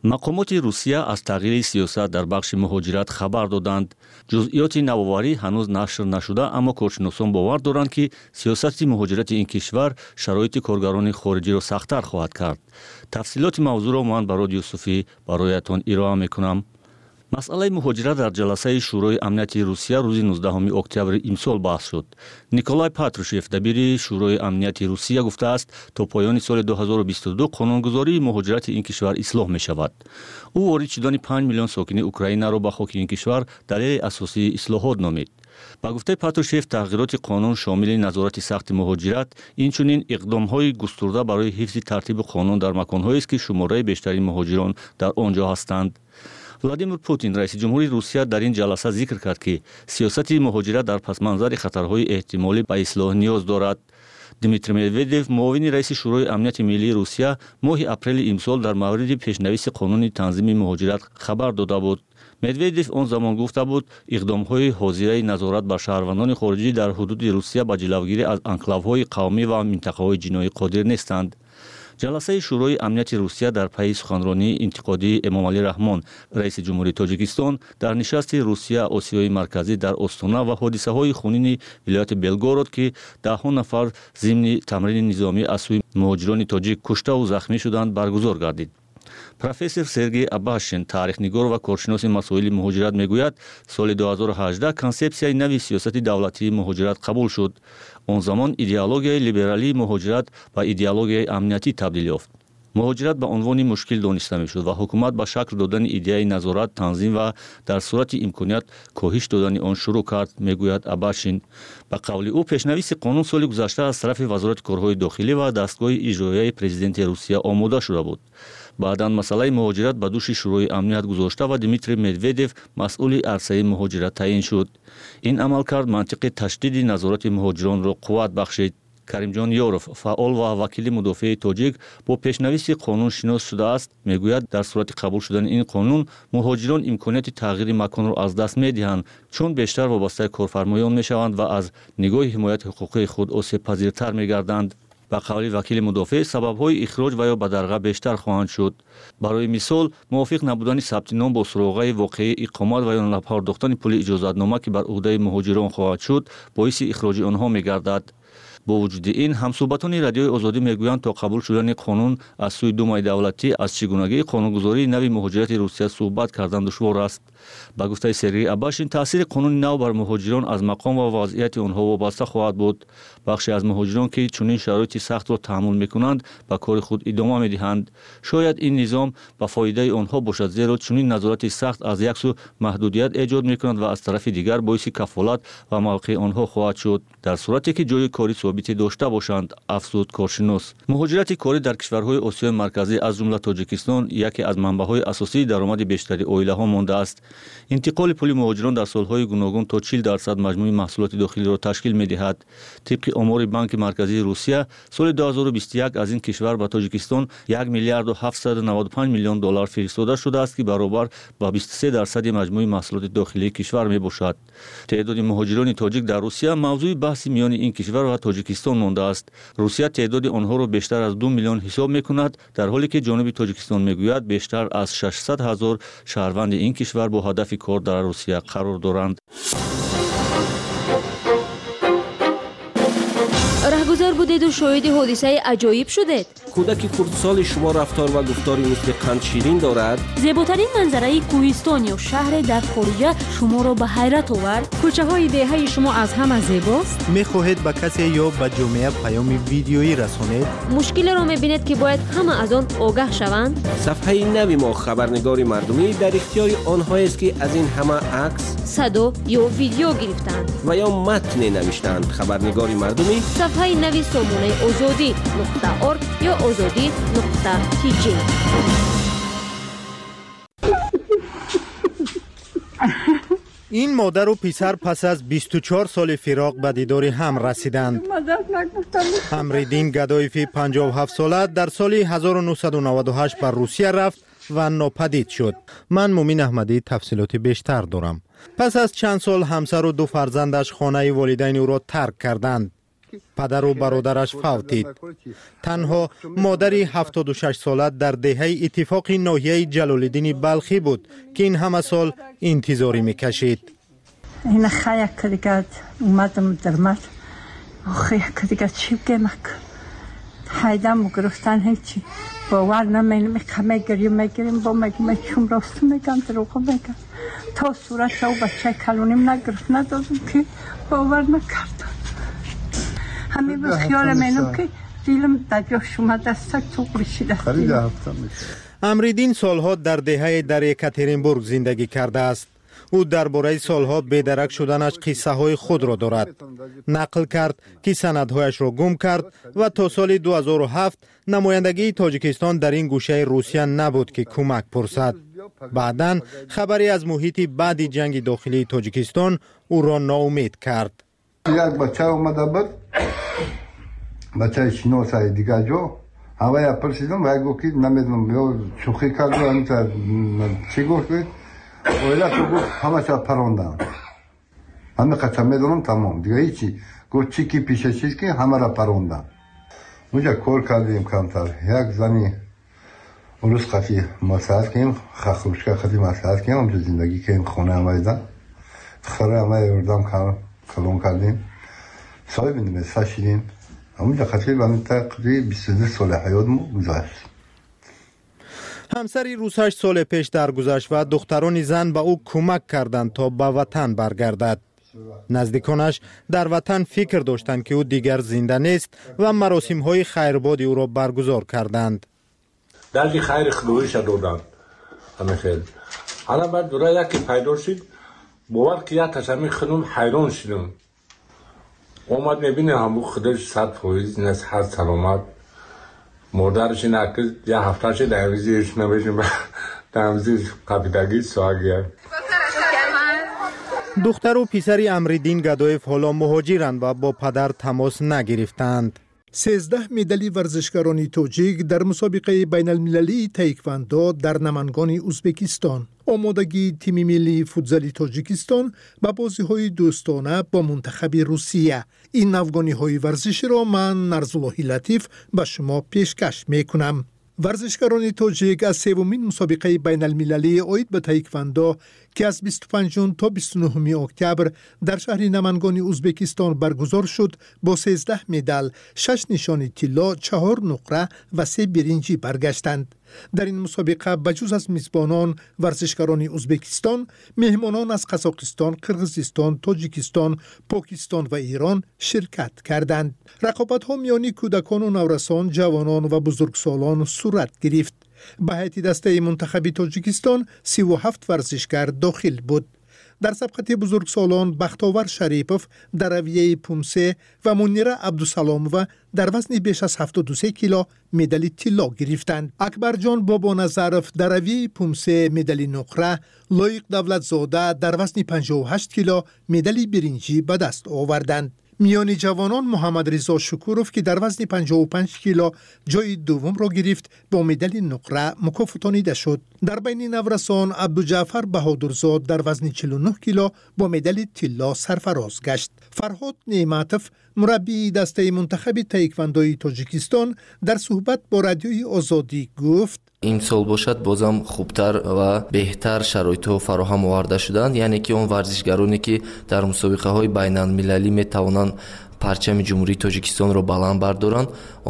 مقامات روسیه از تغییر سیاست در بخش مهاجرت خبر دادند. جزئیات نوآوری هنوز نشر نشده، اما کارشناسان باور دارند که سیاست مهاجرت این کشور شرایط کارگران خارجی را سخت‌تر خواهد کرد. تفصیلات موضوع را من برای یوسفی برایتان ارائه میکنم. مسئله مهاجرت در جلسه شورای امنیتی روسیه روز نوزدهم اکتبر امسال بحث شد. نیکولای پاتروشف دبیر شورای امنیتی روسیه گفته است تا پایان سال دو هزار و بیست و دو قانونگذاری مهاجرت این کشور اصلاح می شود. او وارد شدن پنج میلیون ساکن اوکراین را به خاک این کشور دلیل اساسی اصلاحات نامید. با گفته پاتروشف تغییرات قانون شامل نظارت سخت مهاجرت اینچنین اقدام‌های گسترده برای حفظ ترتیب قانون در مکان‌هایی است که شماره بیشتری مهاجران در آنجا هستند. ولادیمیر پوتین رئیس جمهوری روسیه در این جلسه ذکر کرد که سیاست مهاجرت در پس منظر خطرهای احتمالی به اصلاح نیاز دارد. دیمیتری مدودیف معاون رئیس شورای امنیت ملی روسیه ماه اپریل امسال در مورد پیشنویس قانون تنظیم مهاجرت خبر داده بود. مدودیف آن زمان گفته بود اقدام‌های حاضره نظارت بر شهروندان خارجی در حدود روسیه به جلوگیری از انکلاوهای قومی و منطقه‌های جنایی قادر نیستند. جلسه شورای امنیت روسیه در پی سخنرانی انتقادی امام علی رحمان رئیس جمهوری تاجیکستان در نشست روسیه آسیای مرکزی در استونه و حادثه‌های خونین ولایت بلگورود که ده ها نفر ضمن تمرین نظامی از سوی مهاجران تاجیک کشته و زخمی شدند برگزار گردید. پروفسور سرگئی اباشین تاریخ‌نگار و کارشناس مسائل مهاجرت میگوید سال دو هزار و هجده کانسپسیای نوی سیاست دولتی مهاجرت قبول شد. آن زمان ایدئولوژی لیبرالی مهاجرت به ایدئولوژی امنیتی تبدیل یافت. مهاجرت به عنوان مشکل دانسته میشد و حکومت به شکل دادن ایده نظارت تنظیم و در صورت امکانیت کاهش دادن آن شروع کرد، میگوید اباشین. به قول او پیشنویس قانون سال گذشته از طرف وزارت کارهای داخلی و دستگاه اجرایی پرزیدنت روسیه آماده شده بود. بعداً مسئله مهاجرت به دوش شورای امنیت گذاشته و دیمیتری مدودیف مسئول عرصه مهاجرت تعیین شد. این عملکرد منطق تشدید نظارت مهاجران را قوت بخشید. کریمجان یوروف فعال و وکیل مدافع تاجیک با پیشنویس قانون شناس شده است، میگوید در صورت قبول شدن این قانون مهاجران امکانیت تغییر مکان را از دست میدهند چون بیشتر وابسته کارفرمایان میشوند و از نگاه حمایت حقوقی خود آسیب پذیرتر میگردند. با قول وکیل مدافع سبب‌های اخراج و یا بدرقه بیشتر خواهند شد. برای مثال موافق نبودن ثبت نام با سراغه واقعی اقامت و یا نپرداختن پول اجازتنامه که بر عهده مهاجران خواهد شد باعث اخراج آنها میگردد. با وجود این همصحبتان رادیوی آزادی میگویند تا قبول شدن قانون از سوی دومای دولتی از چگونگی قانونگذاری نوی مهاجرت روسیه صحبت کردن دشوار است. با گفته سرگئی اباشین تاثیر قانون نو بر مهاجران از مقام و وضعیت آنها وابسته خواهد بود. بخشی از مهاجران که چنین شرایط سخت را تحمل میکنند به کار خود ادامه میدهند. شاید این نظام به فایده آنها باشد زیرا چنین نظارت سخت از یک سو محدودیت ایجاد میکند و از طرف دیگر باعث کفالت و موقع آنها خواهد شد در صورتی که جای کاری ثابتی داشته باشند، افزود کارشناس. مهاجرت کاری در کشورهای آسیای مرکزی از جمله تاجیکستان یکی از منبع‌های اساسی درآمد بیشتری عائله‌ها مانده است. انتقال پول مهاجران در سالهای گوناگون تا چهل درصد مجموع محصولات داخلی را تشکیل می‌دهد. طبق آمار بانک مرکزی روسیه سال دو هزار و بیست و یک از این کشور به تاجیکستان یک میلیارد و هفتصد و نود و پنج میلیون دلار فرستاده شده است که برابر با بیست و سه درصد مجموع محصولات داخلی کشور میباشد. تعداد مهاجران تاجیک در روسیه موضوع بحث میان این کشور و تاجیکستان مانده است. روسیه تعداد آنها را بیشتر از دو میلیون حساب میکند در حالی که جانب تاجیکستان میگوید بیشتر از ششصد هزار شهروند این کشور با هدف کار در روسیه قرار دارند. رهگذر بودید و شاهد حادثه عجایب شدید. کودک خردسال شما رفتار و گفتاری مثل قند شیرین دارد. زیباترین منظره کوهستان یا شهر در خارج شما را به حیرت آورد. کوچه های دهه شما از همه زیباست. میخواهید به کسی یا به جامعه پیام ویدیویی رسانید. مشکل را میبینید که باید همه از آن آگاه شوند. صفحه نوی ما خبرنگاری مردمی در اختیار آنهایی است که از این همه عکس، صدا یا ویدیو گرفتند و یا متن نوشتند. خبرنگاری مردمی صفحه نوی سامانه آزادی نقطه ارگ یا آزادی نقطه تی جی. این مادر و پسر پس از بیست و چهار سال فراق به دیدار هم رسیدند. امریدین گدایفی پنجاه و هفت ساله در سال هزار و نهصد و نود و هشت بر روسیه رفت و ناپدید شد. من مومین احمدی تفصیلات بیشتر دارم. پس از چند سال همسر و دو فرزندش خانه والدین او را ترک کردند. پدر و برادرش فوتید. تنها مادری هفتاد و شش ساله در دهه اتفاق ناحیه جلال‌الدین بلخی بود که این همه سال انتظاری میکشید. این خیلی که دیگه اومدم در مرد خیلی که دیگه چی بگم حیدم و گرفتن هیچی باور نمینم که میگریم میگریم با میگیم میگم راست میگم دروغ میگم تا صورت او بچه کلونیم نگرفت ندادم که باور نکردم همین به خیال مینم که دیلم در جاش اومد دستک تو قریشیده امریدین سالها در دهه در یکاترینبورگ زندگی کرده است. او درباره سالها بیدرک شدنش قصه های خود را دارد. نقل کرد که سندهایش را گم کرد و تا سال دو هزار و هفت نمایندگی تاجیکستان در این گوشه روسیه نبود که کمک پرسد. بعداً خبری از محیط بعد جنگ داخلی تاجیکستان او را ناامید کرد. یک بچه اومده بود، بچه شنو سای دیگه جو هوا یا پرسیدم و گفت که نمیدونم یا شوخی کرد و چی گفت اویلا تو گفت همه چه پروندم همه قچه میدونم تمام دیگه هیچی گفت چی که پیشه چیز که همه را پروندم اونجا کار کردیم کمتر یک زنی اون روز خفی مساعد کنیم خخوشکه خفی مساعد کنیم اونجا زندگی کنیم خونه همه ایدن خره همه اردام کلون کردیم سای بینیم سشیدیم اونجا خفی بند تقریبی بیست و دو سال حیاتمو گذاشت. همسری روسش سال پیش درگذشت و دختران زن به او کمک کردند تا به وطن برگردد. نزدیکانش در وطن فکر داشتند که او دیگر زنده نیست و مراسم های خیرباد او را برگزار کردند. درگی خیر خلویش دادند. همه خیلی. حالا بعد دوره یکی پیدا شد باور که یک تشمی خانم حیران شدم. اومد میبینه همون خودش صد فویز نصحت سلامت مردرش نکرد یه هفته شد درویزیش نبیشیم درویزیش قبیدگی سواگیه. دختر و پسری امریدین گدایف حالا مهاجرند و با پدر تماس نگرفتند. سیزده مدالی ورزشکاران توجیک در مسابقه بین المللی تایکواندو در نمنگان ازبکستان. آمادگی تیم ملی فوتزال تاجیکستان به بازی‌های دوستانه با منتخب روسیه. این افغانی ورزشی را من نرزالله لطیف به شما پیشکش میکنم. ورزشکاران توجیک از سومین مسابقه بین المللی اوید به تایکواندو که از بیست و پنجم تا بیست و نهم اکتبر در شهر نمنگان ازبکستان برگزار شد با سیزده مدال، شش نشان طلا، چهار نقره و سه برنجی برگشتند. در این مسابقه بجز از میزبانان ورزشکاران ازبکستان، مهمانان از قزاقستان، قرقیزستان، تاجیکستان، پاکستان و ایران شرکت کردند. رقابت‌ها میان کودکان و نورسان، جوانان و بزرگسالان صورت گرفت. به هیئت دسته منتخب تاجیکستان سی و هفت ورزشکار داخل بود. در سبقت بزرگسالان بختاور شریپوف در رویه پومسه و منیره عبدالسلامووا در وزن بیش از هفتاد و سه کیلو مدال طلا گرفتند. اکبرجان بابا نظرف در رویه پومسه مدال نقره، لایق دولتزاده در وزن پنجاه و هشت کیلو مدال برنجی به دست آوردند. میان جوانان محمد رضا شکوروف که در وزن پنجاه و پنج کیلو جای دوم را گرفت با مدال نقره مکافاتانیده شد. در بین نورسان عبدالجعفر بهادرزاد در وزن چهل و نه کیلو با مدال طلا سرفراز گشت. فرهاد نعمتوف مربی دسته منتخب تایکواندوی تاجیکستان در صحبت با رادیوی آزادی گفت این سال باشد بازم خوبتر و بهتر شرایط ها فراهم آورده شدند، یعنی که اون ورزشکارانی که در مسابقه های بین المللی می توانند پرچم جمهوری تاجیکستان را بلند بردارند،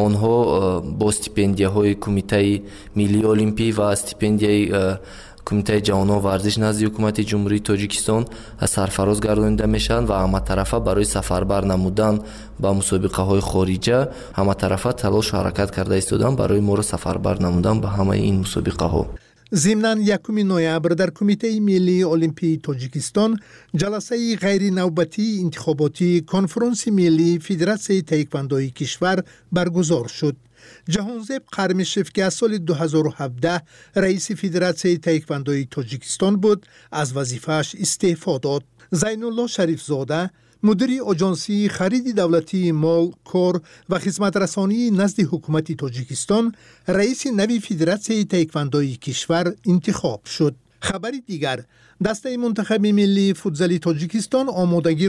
آنها با استیپندیاهای کمیته ملی المپی و استیپندیای کمیته جوانان ورزش نزد حکومت جمهوری تاجیکستان سرفراز گردانیده میشن و همه طرفه برای سفربر نمودن با مسابقه های خارجه همه طرفه تلاش و حرکت کرده ایستادن برای ما را سفربر نمودن به همه این مسابقه ها. ضمناً یکم نوامبر در کمیته ملی المپی تاجیکستان جلسه غیر نوبتی انتخاباتی کنفرانس ملی فدراسیون تایکواندوی کشور برگزار شد. جهانزیب قرمشف که از سال دو هزار و هفده رئیس فدراسیون تایکواندوی تاجیکستان بود از وظیفه‌اش استعفا داد. زین الله شریف زاده مدیر آژانسی خرید دولتی مال، کار و خدمت رسانی نزد حکومت تاجیکستان رئیس نوی فدراسیون تایکواندوی کشور انتخاب شد. خبری دیگر، دسته منتخب ملی فوتزال تاجیکستان آمادگی را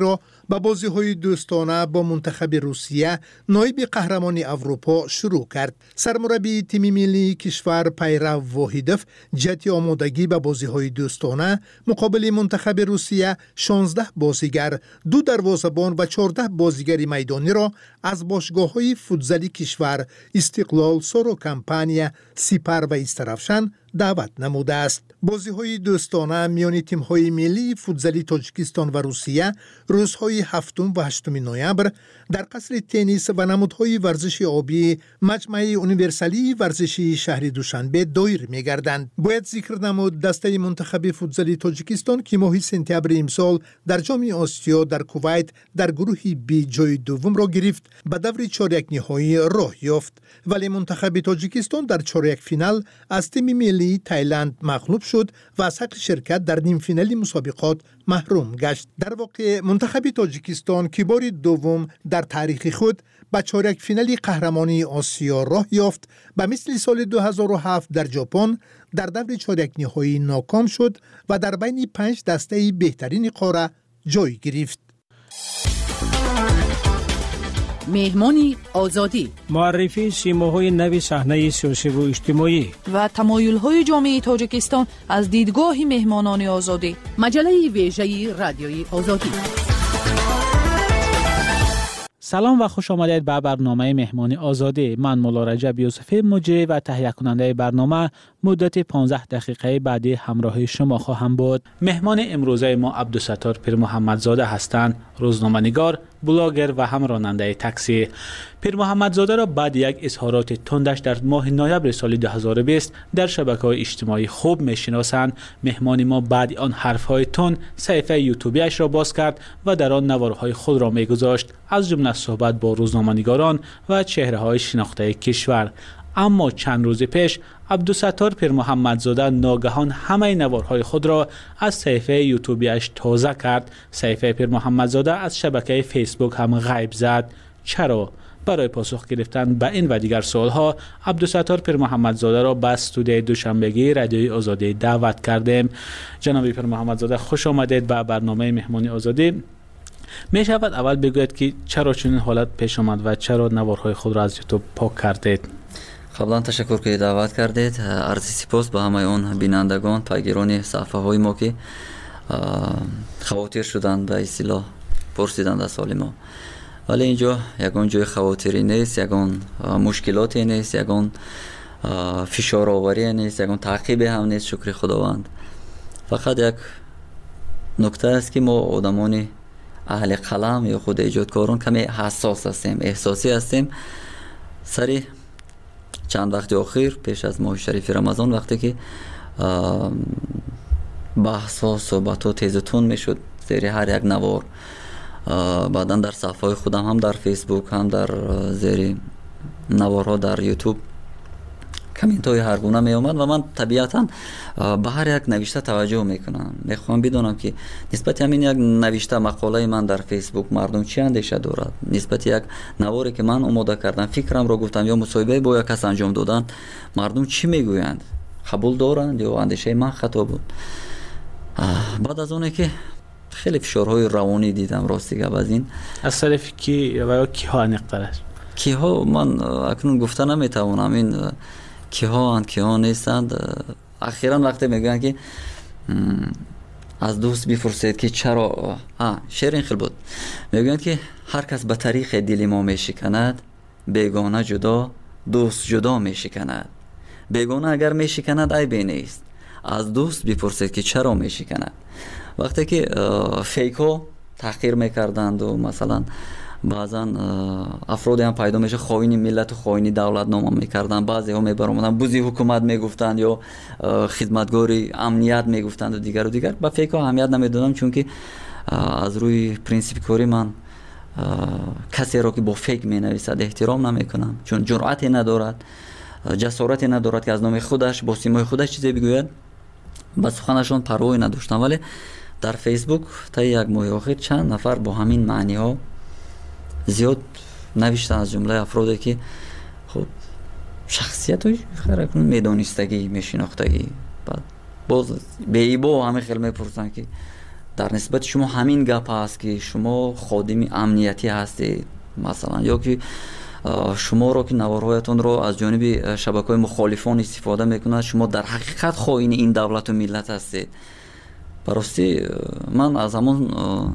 با بازی‌های دوستانه با منتخب روسیه نایب قهرمان اروپا شروع کرد. سرمربی تیم ملی کشور پیرو واحدوف جهت آمادگی به بازی‌های دوستانه مقابل منتخب روسیه شانزده بازیگر، دو دروازه‌بان و چهارده بازیگر میدانی را از باشگاه‌های فوتزالی کشور استقلال، سورو کمپانیا، سپر و استرافشان دعوت نموده است. بازی‌های دوستانه میان تیم‌های ملی فوتزالی تاجیکستان و روسیه روزهای هفتم و هشتم نوامبر در قصر تنیس و نمودهای ورزش آبی مجمع یونیورسالی ورزشی شهر دوشنبه دایر می‌گردند. باید ذکر نمود دسته منتخب فوتزالی تاجیکستان که ماه سپتامبر امسال در جام آسیا در کویت در گروه بی جای دوم را گرفت به دور چهارک نهایی راه یافت، ولی منتخب تاجیکستان در چهارک فینال از تیم ملی تایلند مغلوب شد و از حق شرکت در نیم فینالی مسابقات محروم گشت. در واقع منتخب تاجیکستان که بار دوم در تاریخ خود به چهارک فینالی قهرمانی آسیا راه یافت، به مثل سال دو هزار و هفت در ژاپن در دور چهارک نهایی ناکام شد و در بین پنج دسته بهترین قاره جای گرفت. مهمانی آزادی، معرفی سیماهای نوی صحنه سیاسی و اجتماعی و تمایل‌های جامعه تاجیکستان از دیدگاه مهمانان آزادی. مجله ویژه رادیوی آزادی. سلام و خوش آمدید به برنامه مهمانی آزادی. من مولا رجب یوسفی مجری و تهیه کننده برنامه مدت پانزده دقیقه بعدی همراه شما خواهم بود. مهمان امروزه ما عبدالستار پیر محمدزاده هستند، روزنامه‌نگار، بلاگر و هم راننده تاکسی. پیر محمدزاده را بعد یک اظهارات تندش در ماه نوامبر سال دو هزار و بیست در شبکه‌های اجتماعی خوب می‌شناسند. مهمان ما بعد آن حرف‌های تند صفحه یوتیوبیش را باز کرد و در آن نوارهای خود را می‌گذاشت، از جمله صحبت با روزنامه‌نگاران و چهره‌های شناخته کشور. اما چند روز پیش عبدالستار پیر محمدزاده ناگهان همه نوارهای خود را از صفحه یوتیوبیش تازه کرد. صفحه پیر محمدزاده از شبکه فیسبوک هم غیب زد. چرا؟ برای پاسخ گرفتن به این و دیگر سوالها عبدالستار پیر محمدزاده را به استودیوی دوشنبگی رادیوی آزادی دعوت کردیم. جناب پیر محمدزاده خوش آمدید به برنامه مهمانی آزادی. می شود اول بگوید که چرا چنین حالت پیش آمد و چرا نوارهای خود را از یوتیوب پاک کردید؟ قبلا تشکر که دعوت کردید. عرض سپاس به همه اون بینندگان، پیگیران صفحه های ما که خواطر شدند به اصطلاح پرسیدند از سوال ما. ولی اینجا یگان جای خواطری نیست، یگان مشکلاتی نیست، یگان فشار آوری نیست، یگان تعقیب هم نیست. شکر خداوند. فقط یک نکته است که ما آدمان اهل قلم یا خود ایجادکاران کمی حساس هستیم، احساسی هستیم. سری چند وقت اخیر پیش از ماه شریف رمضان وقتی که بحث ها صحبت ها تیز و تند میشد زیر هر یک نوار، بعدا در صفحه های خودم هم در فیسبوک هم در زیر نوارها در یوتیوب کامنت های هر گونه می اومد و من طبیعتا به هر یک نوشته توجه میکنم. میخوام بدونم که نسبت همین یک نوشته مقاله من در فیسبوک مردم چی اندیشه دارد، نسبت یک نواری که من آماده کردم فکرم را گفتم یا مصاحبه با یک کس انجام دادن مردم چی میگویند، قبول دارند یا اندیشه من خطا بود. بعد از اونه که خیلی فشارهای روانی دیدم راستی گپ از این از طرف کی و کی ها نقطه‌اش کی ها من اکنون گفته نمیتوانم این کی ها اند کی ها نیستند. اخیراً وقتی میگن که از دوست بپرسید که چرا ها شعر این خیلی بود، میگن که هر کس به طریق دل ما میشکند، بیگانه جدا دوست جدا میشکند. بیگانه اگر میشکند عیبی نیست، از دوست بپرسید که چرا میشکند. وقتی که فیک ها تحقیر میکردند و مثلا بعضا افرادی هم پیدا میشه خائن ملت و خائن دولت نام میکردن، بعضی ها میبرامدن بوزی حکومت میگفتند یا خدمتگاری امنیت میگفتند و دیگر و دیگر. با فیک ها اهمیت نمیدادم چون که از روی پرینسیپ کاری من کسی را که با فیک مینویسد احترام نمیکنم، چون جرأتی ندارد، جسارتی ندارد که از نام خودش با سیمای خودش چیزی بگوید. با سخنشون پروایی نداشتم. ولی در فیسبوک تا یک ماه اخیر چند نفر با همین معنی ها زیاد نوشتن، از جمله افرادی که خب شخصیت های خیلی میدانستگی میشناختگی. بعد باز به ایبا همه خیلی میپرسن که در نسبت شما همین گپ است که شما خادم امنیتی هستید مثلا، یا که شما رو که نوارهایتون رو از جانب شبکه‌های مخالفان استفاده میکنند، شما در حقیقت خائن این دولت و ملت هستید. براستی من از همون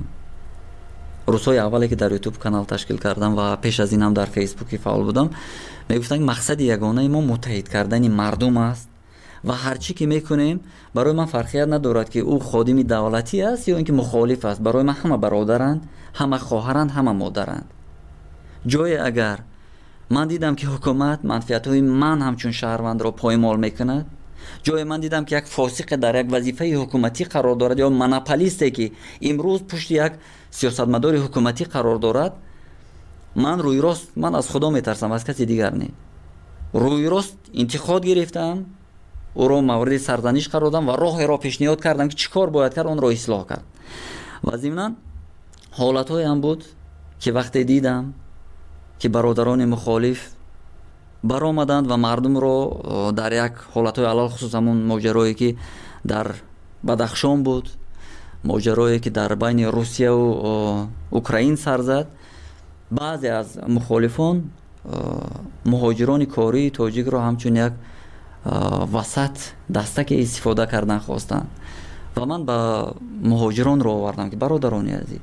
روزهای اولی که در یوتیوب کانال تشکیل کردم و پیش از این هم در فیسبوک فعال بودم، میگفتن مقصد یگانه ما متحد کردن مردم است و هرچی که میکنیم برای من فرقیت ندارد که او خادم دولتی است یا اینکه مخالف است. برای من همه برادرند، همه خواهرند، همه مادرند. جای اگر من دیدم که حکومت منفعت‌های من همچون شهروند را پایمال میکند، جای من دیدم که یک فاسق در یک وظیفه حکومتی قرار دارد یا مونوپولیستی که امروز پشت یک سیاستمدار حکومتی قرار دارد، من روی راست من از خدا میترسم، از کسی دیگر نه. روی راست انتقاد گرفتم، او را مورد سرزنش قرار دادم و راه را پیشنهاد کردم که چیکار باید کرد آن را اصلاح کرد. و ضمن حالت‌های هم بود که وقتی دیدم که برادران مخالف برآمدند و مردم رو در یک حالت‌های علل خصوص همون ماجرایی که در بدخشان بود، ماجرایی که در بین روسیه و اوکراین سر زد، بعضی از مخالفان مهاجران کاری تاجیک رو همچون یک وسط دستک استفاده کردن خواستند و من با مهاجران رو آوردم که برادران عزیز،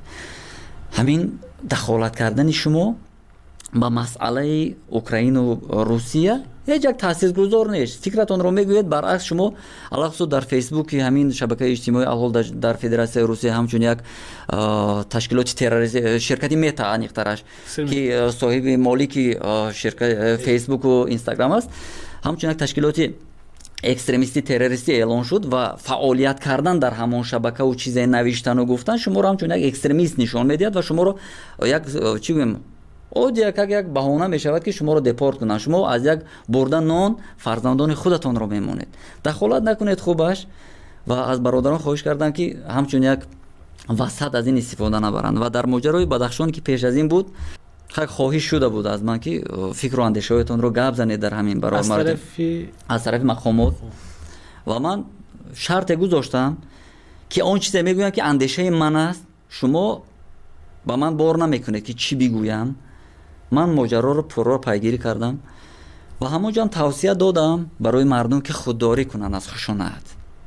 همین دخالت کردن شما با مسئله اوکراین و روسیه هیچ یک تاثیرگذار نیست. فکرتون رو میگوید برعکس شما علاوه در فیسبوک همین شبکه اجتماعی الحال در فدراسیون روسیه همچون یک تشکیلات تروریستی شرکتی متا انیقترش که صاحب مالک شرکت فیسبوک و اینستاگرام است، همچون یک تشکیلات اکستریمیستی تروریستی اعلان شد و فعالیت کردن در همون شبکه و چیزای نوشتن و گفتن شما رو همچون یک اکستریمیست نشان میدهد و شما رو یک چی بگم او یک یک بهانه می شود که شما رو دپورت کنن. شما از یک بردن نان فرزندان خودتان رو میمونید. دخالت نکنید خوبش و از برادران خواهش کردم که همچون یک وسط از این استفاده نبرند. و در ماجرای بدخشان که پیش از این بود خواهش شده بود از من که فکر و اندیشه‌هایتان رو گپ زنید در همین برای از مورد طرف از طرف مقامات و من شرط گذاشتم که اون چیزی میگویم که اندیشه من است، شما با من بار نمیکنید که چی بگویم. من ماجرا رو پرو پیگیری کردم و همونجا هم توصیه دادم برای مردم که خودداری کنن از خشونت.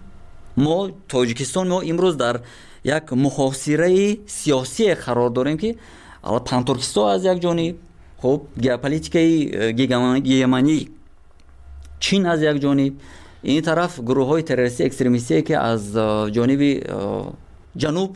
ما تاجیکستان ما امروز در یک محاصره سیاسی قرار داریم که الان پانتورکیستان از یک جانب، خب ژئوپلیتیکای گیگمانی چین از یک جانب، این طرف گروه های تروریستی اکستریمیستی که از جانب جنوب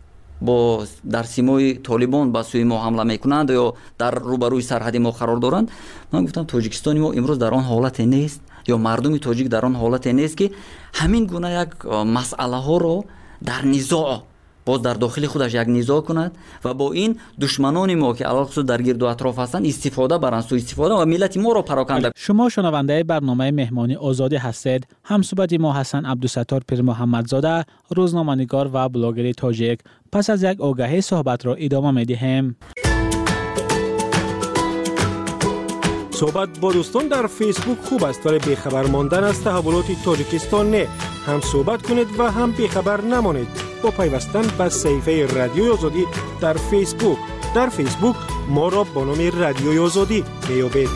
با در سیمای طالبان با سوی ما حمله میکنند یا در روبروی سرحد ما قرار دارند. من گفتم تاجیکستان ما امروز در آن حالت نیست یا مردم تاجیک در آن حالت نیست که همین گونه یک مسئله ها رو در نزاع باز در داخل خودش یک نزاع کند و با این دشمنان ما که علاوه در گرد و اطراف هستند استفاده برند، سوء استفاده و ملت ما را پراکنده. شما شنونده برنامه مهمانی آزادی هستید. همصحبت ما حسن عبدالستار پیر محمدزاده، روزنامه‌نگار و بلاگر تاجیک. پس از یک آگهی صحبت را ادامه می‌دهیم. صحبت با دوستان در فیسبوک خوب است ولی بیخبر ماندن از تحولات تاجیکستان نه. هم صحبت کنید و هم بیخبر نمانید با پیوستن به صفحه رادیوی آزادی در فیسبوک. در فیسبوک ما را با نام رادیوی آزادی میابید.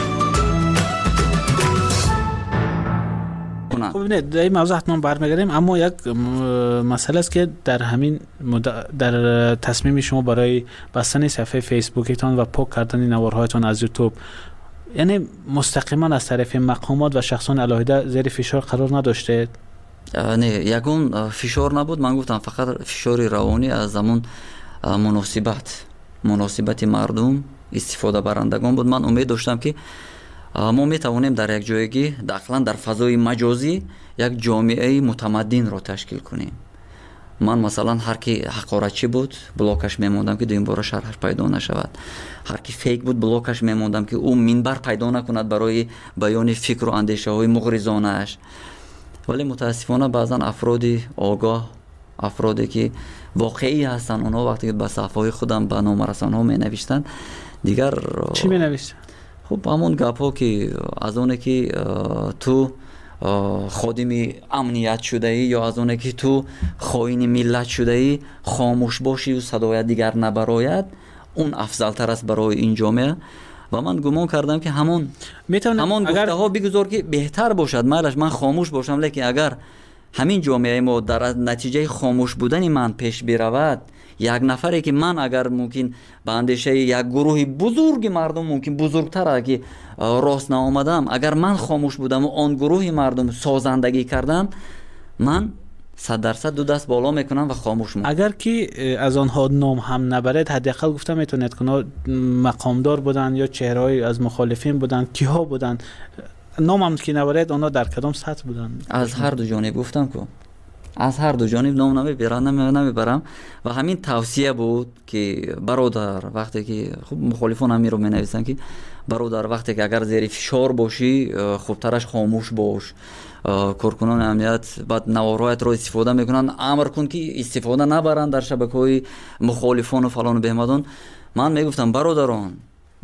خب ببینید در این موضوع حتما برمیگردیم، اما یک مسئله است که در همین در تصمیم شما برای بستن صفحه فیسبوکتان و پاک کردن نوارهایتان از یوتیوب، یعنی مستقیما از طرف مقامات و شخصان علاهده زیر فشار قرار نداشته؟ نه، یگون فشار نبود. من گفتم فقط فشار روانی از زمان مناسبت مناسبت مردم استفاده برندگان بود. من امید داشتم که ما میتوانیم در یک جایگی داخلا در فضای مجازی یک جامعه متمدن را تشکیل کنیم. من مثلا هر کی حقارتچی بود بلاکش میموندم که دویم بار شرحش پیدا نشود. هر کی فیک بود بلاکش میموندم که او منبر پیدا نکند برای بیان فکر و اندیشه های مغرضانه اش. ولی متاسفانه بعضا افرادی آگاه، افرادی که واقعی هستن، اونا وقتی که به صفحه خودم به نام رسانه ها می نوشتن دیگر چی می نوشتن؟ خب همون گپ ها که از اونه که تو خادم امنیت شده ای یا از اونه که تو خائن ملت شده ای خاموش باشی و صدای دیگر نبراید، اون افضل تر است برای این جامعه. و من گمان کردم که همون همون اگر... گفته ها بگذار که بهتر باشد، مالش من خاموش باشم، لیکن اگر همین جامعه ما در نتیجه خاموش بودن من پیش برود، یک نفری که من اگر ممکن به اندیشه یک گروه بزرگ مردم ممکن بزرگتر که راست نآمدم، اگر من خاموش بودم و آن گروه مردم سازندگی کردم، من صد درصد دو دست بالا میکنم و خاموش میکنم. اگر که از آنها نام هم نبرد، حداقل گفتم میتونید که مقامدار بودن یا چهره‌ای از مخالفین بودن، کیها بودن، نام هم که نبرد آنها در کدام سطح بودن؟ از هر دو جانب گفتم که از هر دو جانب نام نمیبرم نمیبرم و همین توصیه بود که برادر وقتی که خب مخالفان هم می رو می نویسن که برادر وقتی که اگر زیر فشار باشی خوبترش خاموش باش. کارکنان امنیت بعد نوارهایت را استفاده میکنن، امر کن که استفاده نبرن در شبکه‌های مخالفان و فلان و بهمدان. من میگفتم برادران،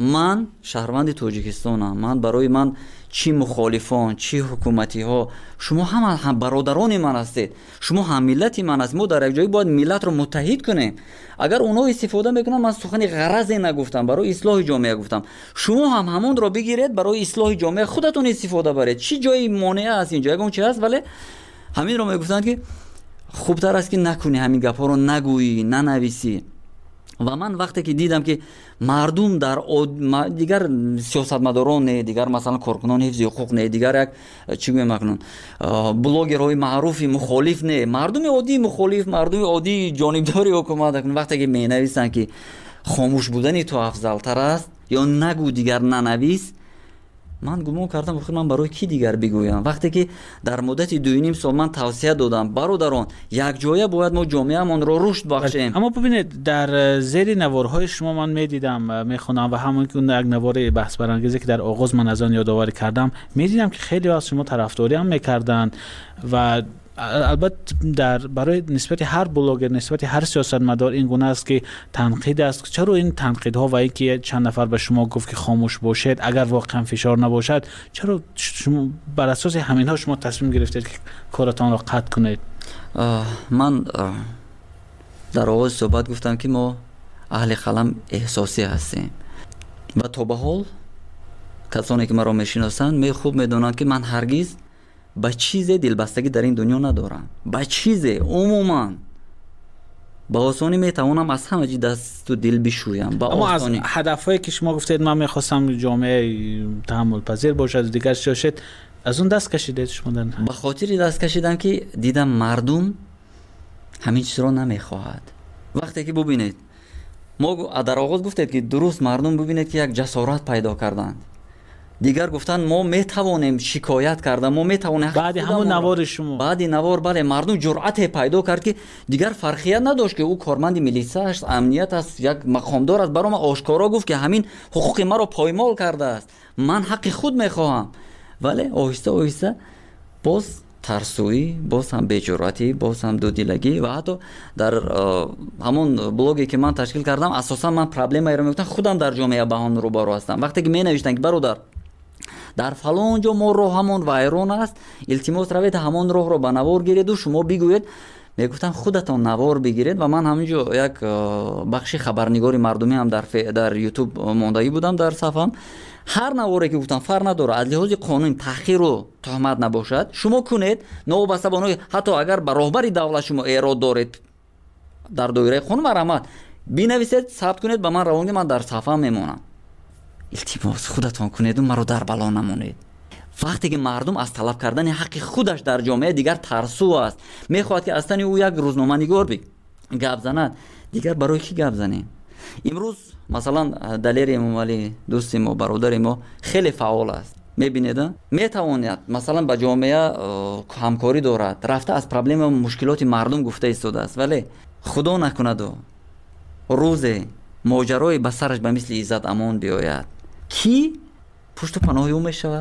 من شهروند تاجیکستانم، من برای من چی مخالفان چی حکومتی ها، شما هم هم برادران من هستید، شما هم ملت من هستید. ما در یک جایی باید ملت رو متحد کنیم. اگر اونا استفاده میکنن، من سخن غرضی نگفتم، برای اصلاح جامعه گفتم، شما هم همون رو بگیرید برای اصلاح جامعه خودتون استفاده برید. چی جایی مانع است اینجا اون چی هست، ولی همین رو میگفتن که خوبتر است که نکنی، همین گپا رو نگویی ننویسی. و من وقتی که دیدم که مردم در دیگر سیاستمداران نه، دیگر مثلا کارکنان حفظ حقوق نه، دیگر یک چی گویم مکنون بلاگرهای معروفی مخالف نه، مردم عادی مخالف، مردم عادی جانبداری حکومت کن، وقتی که می نویسن که خاموش بودنی تو افضل تر است یا نگو دیگر ننویس، من گمان کردم بخیر من برای کی دیگر بگویم. وقتی که در مدت دو نیم سال من توصیه دادم برادران یک جایه باید ما جامعه‌مان رو رشد بخشیم. اما ببینید در زیر نوارهای شما من میدیدم میخونم و همون که یک نوار بحث برانگیزی که در آغاز من از آن یادآوری کردم، میدیدم که خیلی از شما طرفداری هم میکردن و البته در برای نسبت هر بلاگر، نسبت هر سیاستمدار این گونه است که تنقید است. چرا این تنقیدها و اینکه چند نفر به شما گفت که خاموش باشید اگر واقعا فشار نباشد، چرا شما بر اساس همینها شما تصمیم گرفتید که کارتان را قطع کنید؟ من در آغاز صحبت گفتم که ما اهل قلم احساسی هستیم و تا به حال کسانی که مرا میشناسند می خوب میدونند که من هرگز با چیز دلبستگی در این دنیا ندارم. با چیز عموما با آسانی میتوانم از همه چیز دست و دل بشویم. با اما آسانی. از هدفهایی که شما گفتید من میخواستم جامعه تحمل پذیر باشد دیگر شاشد، از اون دست کشیدید شما؟ به خاطر دست کشیدم که دیدم مردم همین چیز رو نمیخواهد. وقتی که ببینید ما در آغاز گفتید که درست مردم ببینید که یک جسارت پیدا کردند، دیگر گفتن ما میتوانیم شکایت کردن، ما میتوانیم بعد همون نوار شما بعد نوار بله مردم جرأت پیدا کرد که دیگر فرقیت نداشت که او کارمند میلیسا است، امنیت است، یک مقامدار است، برام آشکارا گفت که همین حقوق ما رو پایمال کرده است، من حق خود میخواهم. ولی آهسته آهسته باز ترسویی، باز هم بی‌جرأتی، باز هم دودیلگی و حتی در همون بلاگی که من تشکیل کردم اساسا من پرابلم رو میگفتم خودم در جامعه با هم روبرو هستم. وقتی که می نوشتن که برادر در فلان جا ما راه همون وایرون است، التماس روید همون راه رو به نوار گیرید و شما بگویید، میگفتم خودتون نوار بگیرید. و من همینجا یک بخشی خبرنگاری مردمی هم در در یوتیوب ماندگی بودم در صفحم، هر نواری که گفتم فرق نداره از لحاظ قانون تحقیر و تهمت نباشد شما کنید، نوبسته بانوی حتی اگر به راهبری دولت شما ایراد دارید در دایره قانون مرحمت بنویسید ثبت کنید به من روانگی، من در صفحه میمونم. التماس خودتون کنید و مرا در بلا نمونید. وقتی که مردم از طلب کردن حق خودش در جامعه دیگر ترسو است، میخواد که اصلا او یک روزنامه نگار بی گپ زند، دیگر برای کی گپ زنیم؟ امروز مثلا دلیر امام علی دوست ما برادر ما خیلی فعال است، میبینید میتواند مثلا با جامعه همکاری دارد، رفته از پرابلم و مشکلات مردم گفته ایستاده است، ولی خدا نکند و روز ماجرای به سرش به مثل عزت امان بیاید کی پشت و پناه او میشود؟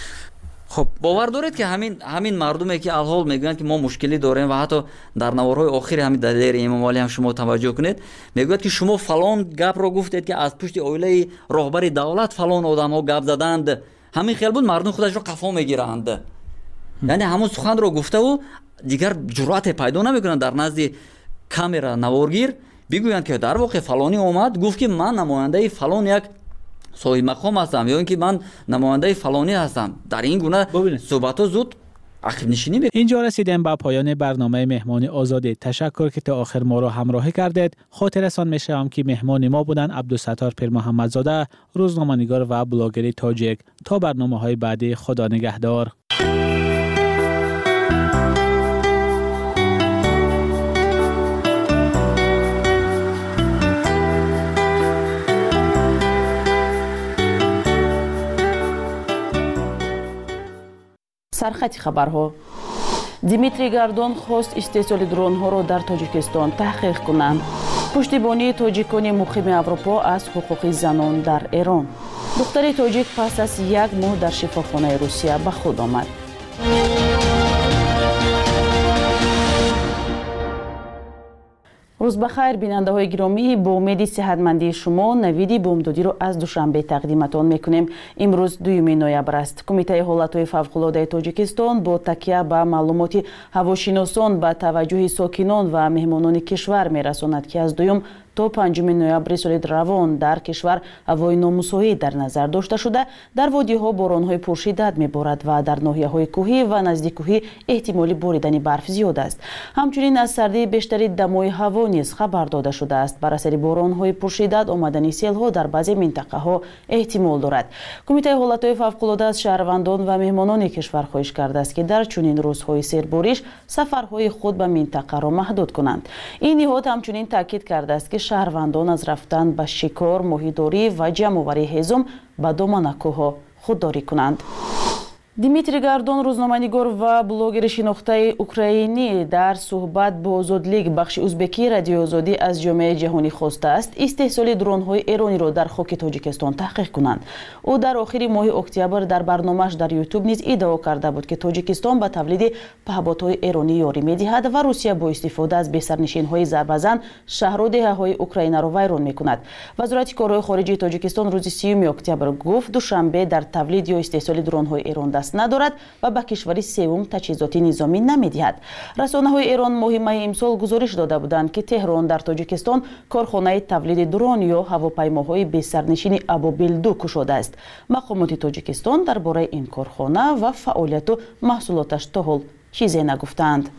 خب باور دارید که همین همین مردمی که الحال میگن که ما مشکلی داریم و حتی در نوارهای آخر همین دلیر امام علی هم شما توجه کنید میگوید که شما فلان گپ رو گفتید که از پشت اویله راهبر دولت فلان آدم ها گپ زدند، همین خیال بود مردم خودش رو قفا میگیرند. یعنی همون سخن رو گفته و دیگر جرأت پیدا نمیکنن در نزد کامرا نوارگیر بگویند که در واقع فلانی اومد گفت که من نماینده فلان یک صاحب مقام هستم یا اینکه من نماینده فلانی هستم. در این گونه صحبت ها زود عقب نشینی می‌کنه. اینجا رسیدیم به پایان برنامه مهمان آزادی. تشکر که تا آخر ما را همراهی کردید. خاطرتان می‌شوم که مهمان ما بودند عبدالستار پیر محمدزاده، روزنامه‌نگار و بلاگر تاجیک. تا برنامه‌های بعدی، خدا نگهدار. سرخط خبرها. دیمیتری گاردون خواست استحصال درون‌ها را در تاجیکستان تحقیق کنند. پشتیبانی تاجیکان مقیم اروپا از حقوق زنان در ایران. دختر تاجیک پس از یک ماه در شفاخانه روسیه به خود آمد. روز بخیر بیننده های گرامی، با امید صحتمندی شما نوید بومدادی رو از دوشنبه تقدیمتان میکنیم. امروز دوم نوامبر است. کمیته حالتهای فوق‌العاده تاجیکستان با تکیه به معلومات هواشناسان به توجه ساکنان و مهمانان کشور میرساند که از دوم تا پنجم نوامبر سال روان در کشور هوای نامساعد در نظر داشته شده. در وادی‌ها باران‌های پرشدت می‌بارد و در ناحیه‌های کوهی و نزدیک کوهی احتمال باریدن برف زیاد است. همچنین از سردی بیشتری دمای هوا نیز خبر داده شده است. بر اثر باران‌های پرشدت آمدن سیل‌ها در بعضی منطقه‌ها احتمال دارد. کمیته حالتهای فوق‌العاده از شهروندان و مهمانان کشور خواهش کرده است که در چنین روزهای سرباریش سفرهای خود به منطقه را محدود کنند. این نهاد همچنین تاکید کرده است که شهروندان از رفتن به شکار، ماهیداری و جمع‌آوری هیزم به دامن کوه‌ها خودداری کنند. دیمیتری گاردون روزنامه‌نگار و بلاگر شناخته اوکراینی در صحبت با آزادلیگ بخش ازبکی رادیو آزادی از جامعه جهانی خواسته است استحصال درون‌های ایرانی را در خاک تاجیکستان تحقیق کنند. او در آخر ماه اکتبر در برنامه‌اش در یوتیوب نیز ادعا کرده بود که تاجیکستان به تولید پهپادهای ایرانی یاری می‌دهد و روسیه با استفاده از بی‌سرنشین‌های ضربه‌زن شهر و دهه‌های اوکراین را ویران می‌کند. وزارت کارهای خارجه تاجیکستان روز سیوم اکتبر گفت دوشنبه در تولید یا استحصال درون‌های ایران دست ندارد و به کشور سوم تجهیزات نظامی نمی‌دهد. رسانه‌های ایران ماه می امسال گزارش داده بودند که تهران در تاجیکستان کارخانه تولید درون یا هواپیماهای بی‌سرنشین ابابیل دو گشوده است. مقامات تاجیکستان درباره این کارخانه و فعالیت و محصولاتش تا حال چیزی نگفتند.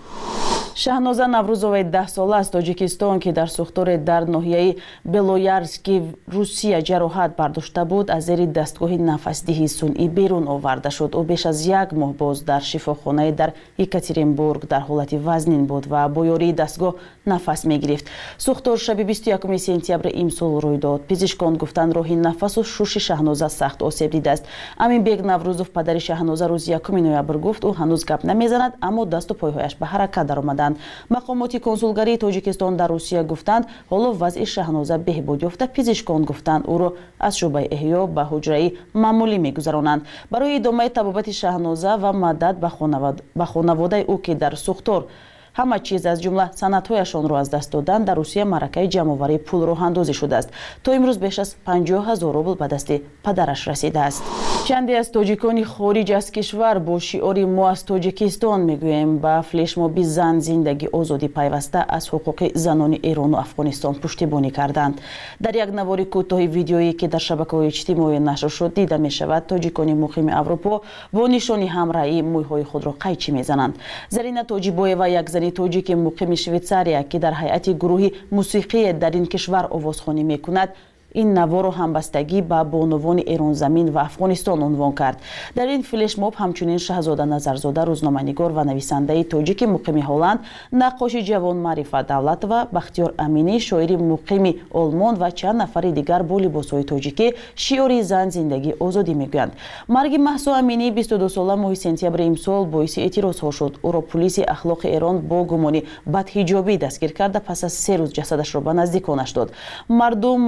شهنازه نوروزова ده ساله از تاجیکستان که در سوختار در ناحیه بلویارسک روسیه جراحت برداشته بود از زیر دستگاه نفسدهی صنعی بیرون آورده شد. او بیش از یک ماه باز در شفاخانه در یکاترینبورگ در حالت وزنین بود و با یاری دستگاه نفس می‌گرفت. سوختار شب بیست و یکم سپتامبر امسال روی داد. پزشکان گفتند راه نفس و شش شهنازه سخت آسیب دیده است. امین بیگ نوروزوف پدر شهنازه روز یکم نوامبر گفت او هنوز گپ نمیزند اما دست و پایهایش به حرکت درآمدند. مقامات کنسولگری تاجیکستان در روسیه گفتند حالا وضع شهنازه بهبود یافته. پزشکان گفتند او را از شعبه احیا به حجره معمولی میگذرانند. برای ادامه طبابت شهنازه و مدد به خانواده او که در سوختار همه چیز از جمله سندهایشان را از دست دادن در روسیه معرکه جمع‌آوری پول راه اندازی شده است. تا امروز بیش از پنجاه هزار روبل به دست پدرش رسیده است. چندی از تاجیکان خارج از کشور با شعار ما از تاجیکستان میگوییم به فلشموب زن زندگی آزادی پیوسته از حقوق زنان ایران و افغانستان پشتیبانی کردند. در یک نوار کوتاه ویدیویی که در شبکه‌های اجتماعی نشر شد دیده می شود تاجیکان مقیم اروپا با نشانی همراهی موهای خود را قیچی میزنند. زرینه تاجیبایوا یک زن تاجیک مقیم شویتزاریا که در هیئت گروه موسیقی در این کشور آوازخوانی میکند این نوار رو همبستگی با بانوان ایران زمین و افغانستان عنوان کرد. در این فلش موب همچنین شهزاده نظرزاده روزنامه‌نگار و نویسنده تاجیک مقیم هلند، نقاش جوان معرفت دولت و بختیار امینی شاعر مقیم آلمان و چند نفر دیگر با لباس‌های تاجیکی شعار زن زندگی آزادی میگویند. مرگ مهسا امینی بیست و دو ساله ماه سپتامبر امسال باعث اعتراض‌ها شد. او را پلیس اخلاق ایران با گمان بدحجابی دستگیر کرده پس از سه روز جسدش را به نزدیکانش داد. مردم ماموران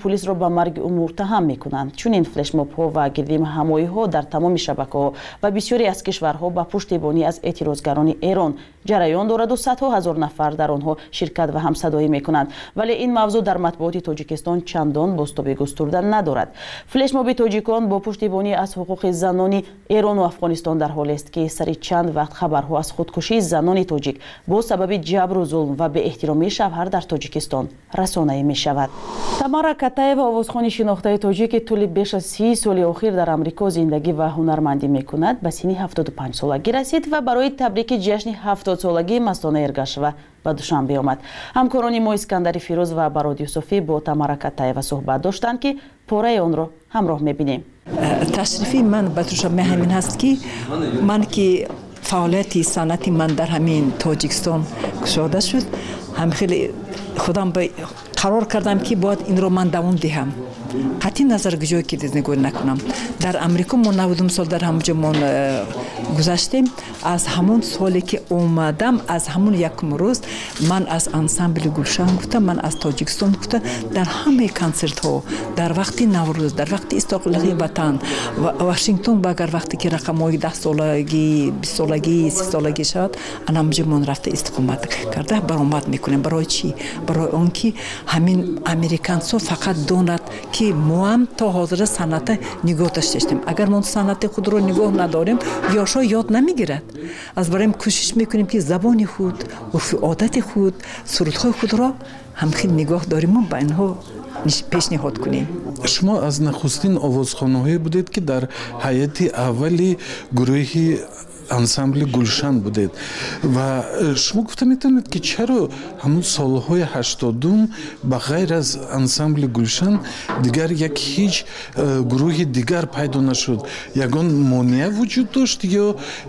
پلیسро ба марги ӯ муттаҳам мекунанд. чунин флешмобҳо ва гирдимҳамоиҳо дар тамоми шабакаҳо ва бисёре аз кишварҳо ба пуштебонӣ аз эътирозгарони Эрон ҷараён дораду садҳо ҳазор нафар дар онҳо ширкат ва ҳамсадоӣ мекунанд. вале ин мавзӯъ дар матбуоти Тоҷикистон чандон бозтоби густурда надорад. флешмоби тоҷикон бо пуштебонӣ аз ҳуқуқи занони Эрону Афғонистон дар ҳолест ки сари чанд вақт хабарҳо аз худкушии занони тоҷик бо сабаби ҷабру зулм ва беэҳтиромии шавҳар дар Тоҷикистон расонаӣ мешавад. Тамара Катаева овозхони шинохтаи тоҷик ки тӯли беш аз си соли охир дар Амрико зиндагӣ ва ҳунармандӣ мекунад, ба синни ҳафтоду панҷ солагӣ расид ва барои табрики ҷашни ҳафтодсолагии мастона Эргашева ба Душанбе омад. ҳамкорони мо Искандари Фирӯз ва Барод Юсуфӣ бо Тамара Катаева суҳбат доштанд ки пораи онро ҳамроҳ мебинем. ташрифи ман ба Душанбе ҳамин ҳаст ки ман ки фаъолияти санъати ман дар ҳамин Тоҷикистон кушода шуд, ҳам хеле худам қарор кардам ки бояд инро ман давом диҳам. қатъи назар гуҷое ки дизнигӯӣ накунам. дар Амрико мо навдум сол дар ҳамҷо мо гузаштем. аз ҳамон соле ки омадам, аз ҳамон якум рӯз ман аз ансамбли Гулшан гуфта, ман аз Тоҷикистон гуфта, дар ҳамаи консертҳо, дар вақти Наврӯз, дар вақти истиқлолии ватан, Вашингтон ба агар вақте ки рақамҳои даҳсолагӣ, бистсолагӣ, сисолагӣ шавад, ан ҳамҷо мон рафта истиқомат карда баромад мекунем. барои чӣ? барои он ки ҳамин американцо фақат донад ки мо ҳам то ҳозира санъата нигоҳ даштем. агар мо санъати худро нигоҳ надорем, ёшо ёд намегирад. аз барои кӯшиш мекунем ки забони худ, урфи одати худ, сурудҳои худро ҳамхел нигоҳ дорем ва ба инҳо пешниҳод кунем. шумо аз нахустин овозхонаҳое будед ки дар ҳайати аввали гурӯҳи ансамбли Гулшан будед ва шумо гуфта метавонед ки чаро ҳамон солҳои ҳаштодум ба ғайр аз ансамбли Гулшан дигар як ҳеҷ гурӯҳи дигар пайдо нашуд? ягон монеа вуҷуд дошт ё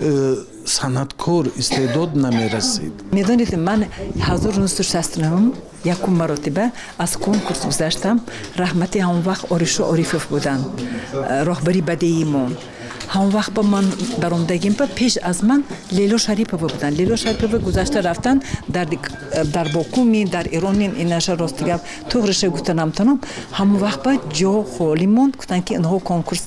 санъаткор истеъдод намерасид? медонед, ман ҳазору нӯҳсаду шасту нав якум маротиба аз конкурс гузаштам. раҳмати ҳамон вақт Оришо Орифов буданд, роҳбари бадеии мо. ҳамон вақт ба ман дар омадагим ба пеш аз ман Лейло Шарипова буданд. Лейло Шарипова гузашта рафтан дар дар Бокуми, дар Ирони инаша ростигап туғриша гуфта намтанам. ҳамон вақт ба ҷо холӣ монд, гуфтанд ки инҳо конкурс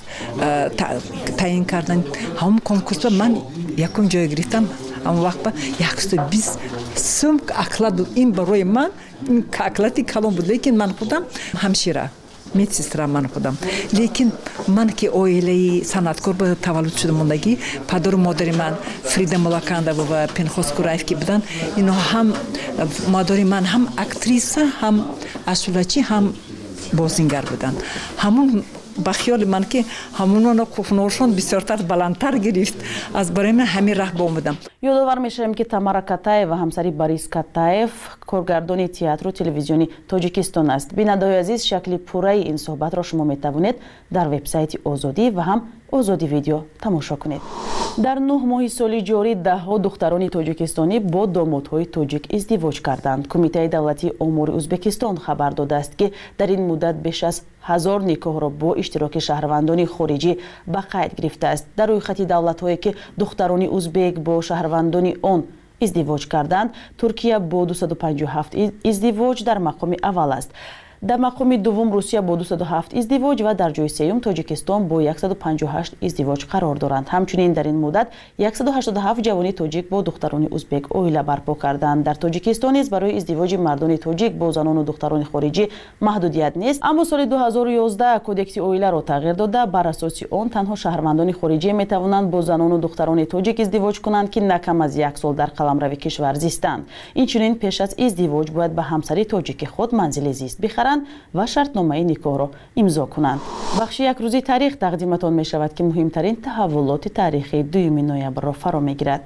таъин карданд. ҳамон конкурс ба ман якум ҷой гирифтам. ҳамон вақт ба яксаду бист сум аклад буд. ин барои ман аклати калон буд, лекин ман худам ҳамшира медсестра ман худам. лекин ман ки оилаи санъаткор ба таваллуд шуда мондагӣ, падару модари ман Фрида Мулакандова ва Пинхос Кураев ки буданд, инҳо ҳам модари ман ҳам актриса, ҳам ашулачӣ, ҳам бозингар буданд. ҳамон ба хиёли ман ки ҳамонона ҳунаршон бисёртар баландтар гирифт, аз барои ман ҳамин раҳ ба омадам. ёдовар мешавем ки Тамара Катаева ҳамсари Борис Катаев коргардони театру телевизиони Тоҷикистон аст. бинандаҳои азиз, шакли пурраи ин суҳбатро шумо метавонед дар вебсайти Озодӣ ва ҳам Озодӣ видео тамошо кунед. дар нӯҳ моҳи соли ҷорӣ даҳҳо духтарони тоҷикистонӣ бо домодҳои тоҷик издивоҷ карданд. Кумитаи давлатии омури Ӯзбекистон хабар додааст ки дар ин муддат беш аз ҳазор никоҳро бо иштироки шаҳрвандони хориҷӣ ба қайд гирифтааст. дар рӯйхати давлатҳое ки духтарони ӯзбек бо шаҳрвандони он издивоҷ карданд, Туркия бо дусаду панҷоҳу ҳафт издивоҷ дар мақоми аввал аст. дар мақоми дуввум Русия бо дусаду ҳафт издивоҷ ва дар ҷойи сеюм Тоҷикистон бо яксаду панҷоҳу ҳашт издивоҷ қарор доранд. ҳамчунин дар ин муддат яксаду ҳаштоду ҳафт ҷавони тоҷик бо духтарони ӯзбек оила барпо карданд. дар Тоҷикистон низ барои издивоҷи мардони тоҷик бо занону духтарони хориҷӣ маҳдудият нест, аммо соли ду ҳазору ёздаҳ кодекси оиларо тағйир дода, бар асоси он танҳо шаҳрвандони хориҷӣ метавонанд бо занону духтарони тоҷик издивоҷ кунанд ки на кам аз як сол дар қаламрави кишвар зистанд. инчунин пеш аз издивоҷ бояд ба ҳамсари тоҷики худ манзили зист бихаранд ва шартномаи никоҳро имзо кунанд. бахши якрӯзи таърих тақдиматон мешавад ки муҳимтарин таҳаввулоти таърихи дуюми ноябрро фаро мегирад.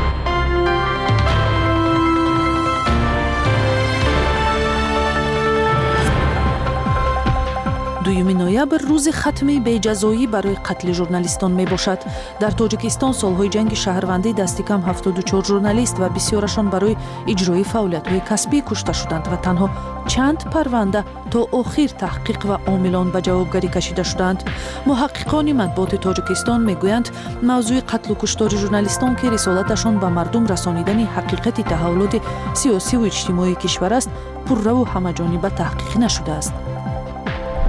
дуюми ноябр рӯзи хатми беҷазоӣ барои қатли журналистон мебошад. дар Тоҷикистон солҳои ҷанги шаҳрвандӣ дасти кам ҳафтоду чор журналист ва бисёрашон барои иҷрои фаъолиятҳои касбӣ кушта шуданд ва танҳо чанд парванда то охир таҳқиқ ва омилон ба ҷавобгарӣ кашида шуданд. муҳаққиқони матбуоти Тоҷикистон мегӯянд, мавзӯи қатлу куштори журналистон ки рисолаташон ба мардум расонидани ҳақиқати таҳаввулоти сиёсиву иҷтимоии кишвар аст, пурраву ҳамаҷониба таҳқиқ нашудааст.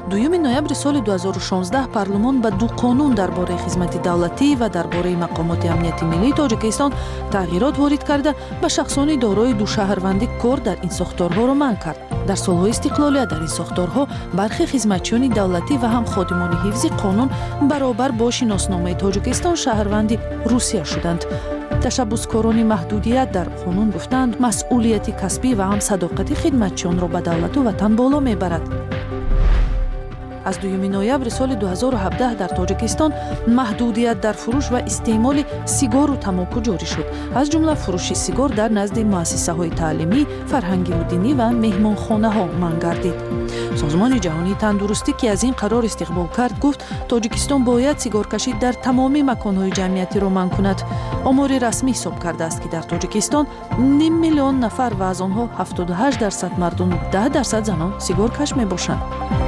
دوم نوامبر سال دو هزار و شانزده پارلمان به دو قانون درباره خدمت دولتی و درباره مقامات امنیتی ملی تاجیکستان تغییرات وارد کرده به شخصان دارای دو شهروندی کار در این ساختارها را منع کرد. در سالهای استقلالیت در این ساختارها برخی خدمتچیان دولتی و هم خادمان حفظ قانون برابر با شناسنامه تاجیکستان شهروندی روسیه شدند. تشبسکاران محدودیت در قانون گفتند مسئولیت کسبی و هم صداقت خدمتچیان را به دولت و وطن بالا میبرد. از دوم نوامبر سال دو هزار و هفده در تاجیکستان محدودیت در فروش و استعمال سیگار و تماکو جاری شد. از جمله فروش سیگار در نزد مؤسسه‌های تعلیمی، فرهنگی و دینی و مهمانخانه‌ها منع گردید. سازمان جهانی تندرستی که از این قرار استقبال کرد گفت تاجیکستان باید سیگارکشی در تمامی مکان‌های جمعیتی را منع کند. آمار رسمی حساب کرده است که در تاجیکستان نیم میلیون نفر و از آنها هفتاد و هشت درصد مردم و ده درصد زنان سیگارکش میباشند.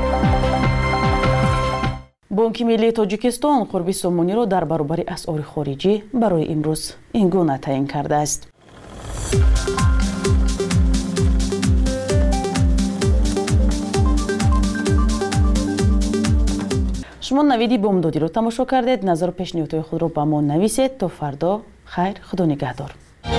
بانک ملی تاجیکستان قربی سومونی را در برابر اسعار خارجی برای امروز این گونه تعیین کرده است. شما نویدی بامدادی رو تماشا کردید. نظر و پیشنهادهای خود را با ما نویسید. تا فردا خیر، خدا نگهدار.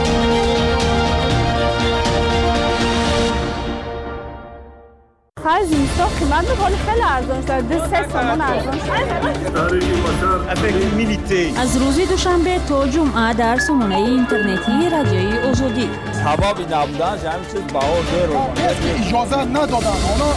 خرج اینستا قیمت بخواد خیلی ارزان شده. دو سه سامان ارزان شده. از روز دوشنبه تا جمعه در سامانه اینترنتی رادیوی آزادی. سبب نبودن همین چیز بها زیر اجازه ندادن.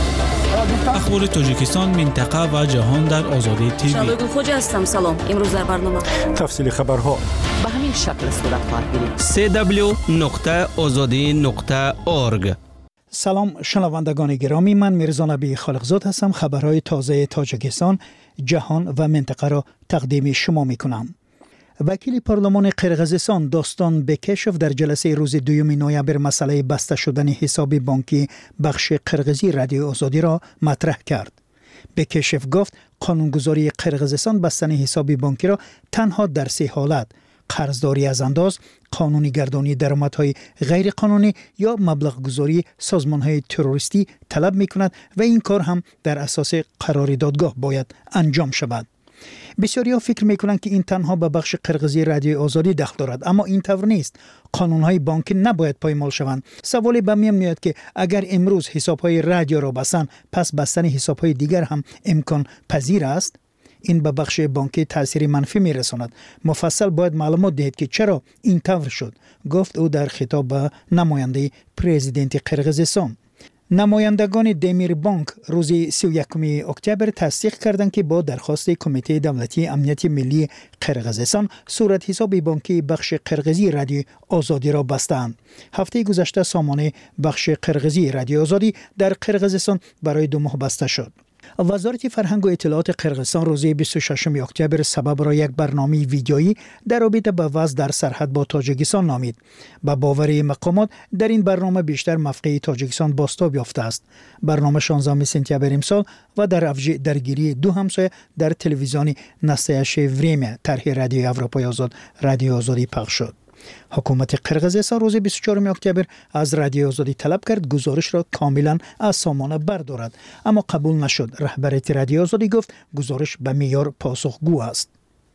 اخبار تاجیکستان، منطقه و جهان در آزادی تیوی. شادو خوجا هستم. سلام. امروز در برنامه تفصیل خبرها به همین شکل صورت خواهد گرفت. سی دبلیو نقطه آزادی نقطه اورگ. سلام شنوندگان گرامی، من میرزا نبی خالقزاد هستم. خبرهای تازه تاجیکستان، جهان و منطقه را تقدیم شما می کنم. وکیل پارلمان قرقیزستان داستان بکشف در جلسه روز دوم نوامبر مسئله بسته شدن حساب بانکی بخش قرقیزی رادیو آزادی را مطرح کرد. بکشف گفت قانونگذاری قرقیزستان بستن حساب بانکی را تنها در سه حالت: قرضداری از انداز، قانونی گردانی درآمدهای غیر قانونی یا مبلغ گذاری سازمانهای تروریستی طلب می کند و این کار هم در اساس قرار دادگاه باید انجام شود. بسیاری ها فکر می کنند که این تنها به بخش قرقیزی رادیو آزادی دخل دارد، اما این طور نیست. قانونهای بانکی نباید پایمال شوند. سوالی به میان میاد که اگر امروز حسابهای رادیو را بستند، پس بستن حسابهای دیگر هم امکان پذیر است؟ این به بخش بانکی تأثیر منفی می رساند. مفصل باید معلومات دهید که چرا این طور شد، گفت او در خطاب به نماینده پرزیدنت قرقیزستان. نمایندگان دمیر بانک روز سی و یکم اکتبر تصدیق کردند که با درخواست کمیته دولتی امنیت ملی قرقیزستان صورت حساب بانکی بخش قرقیزی رادیو آزادی را بستند. هفته گذشته سامانه بخش قرقیزی رادیو آزادی در قرقیزستان برای دو ماه بسته شد. وزارت فرهنگ و اطلاعات قرقیزستان روز بیست و ششم اکتبر سبب را یک برنامه ویدیویی در رابطه با وضع در سرحد با تاجیکستان نامید. با باور مقامات در این برنامه بیشتر موقع تاجیکستان بازتاب یافته است. برنامه شانزدهم سپتامبر امسال و در اوج درگیری دو همسایه در تلویزیون نستایش وریم طرح رادیو اروپای آزاد رادیو آزادی پخش شد. حکومت قرقیزستان روز بیست و چهارم اکتبر از رادیو آزادی طلب کرد گزارش را کاملا از سامانه بردارد، اما قبول نشد. رهبریت رادیو آزادی گفت گزارش به معیار پاسخگو است.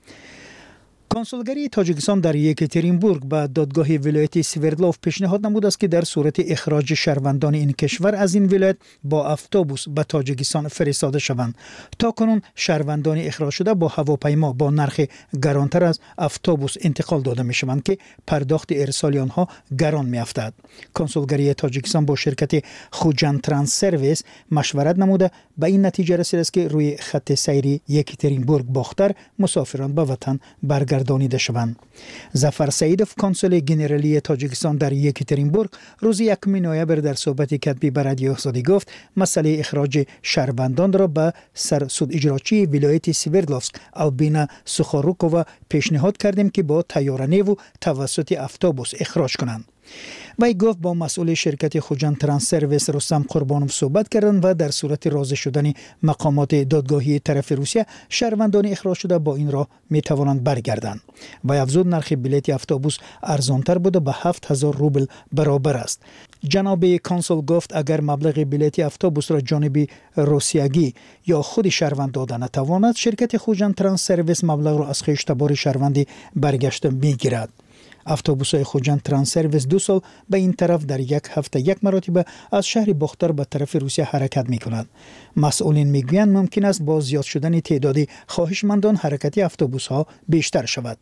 کنسولگری تاجیکستان در یکاترینبورگ به دادگاه ولایت سوردلوف پیشنهاد نمود است که در صورت اخراج شهروندان این کشور از این ولایت با اتوبوس به تاجیکستان فرستاده شوند. تاکنون شهروندان اخراج شده با هواپیما با نرخ گرانتر از اتوبوس انتقال داده می شوند که پرداخت ارسال آنها گران می افتد. کنسولگری تاجیکستان با شرکت خوجان ترانس سرویس مشورت نموده به این نتیجه رسیده است که روی خط سیری یکاترینبورگ باختر مسافران به وطن برگردانیده شوند. ظفر سعیدوف کنسول گنرالی تاجیکستان در یکاترینبورگ روز یکم نوامبر در صحبت کتبی به رادیو آزادی گفت مسئله اخراج شهروندان را به سرسود اجراچی ولایت سوردلوفسک آلبینا سوخاروکووا پیشنهاد کردیم که با طیاره نیو توسط اتوبوس اخراج کنند. وی گفت با مسئول شرکت خوجند ترانس سرویس رستم قربانوف صحبت کردند و در صورت راضی شدن مقامات دادگاهی طرف روسیه شهروندان اخراج شده با این راه می توانند برگردند. وی افزود نرخ بلیط اتوبوس ارزانتر بوده به هفت هزار روبل برابر است. جناب کنسول گفت اگر مبلغ بلیط اتوبوس را جانب روسیگی یا خود شهروند داده نتواند، شرکت خوجند ترانس سرویس مبلغ را از خویش تبار شهروندی برگشته میگیرد. اتوبوس‌های خوجند ترانس سرویس دو سال به این طرف در یک هفته یک مرتبه از شهر باختر به طرف روسیه حرکت می‌کند. مسئولین میگویند ممکن است با زیاد شدن تعداد خواهشمندان حرکت اتوبوس‌ها بیشتر شود.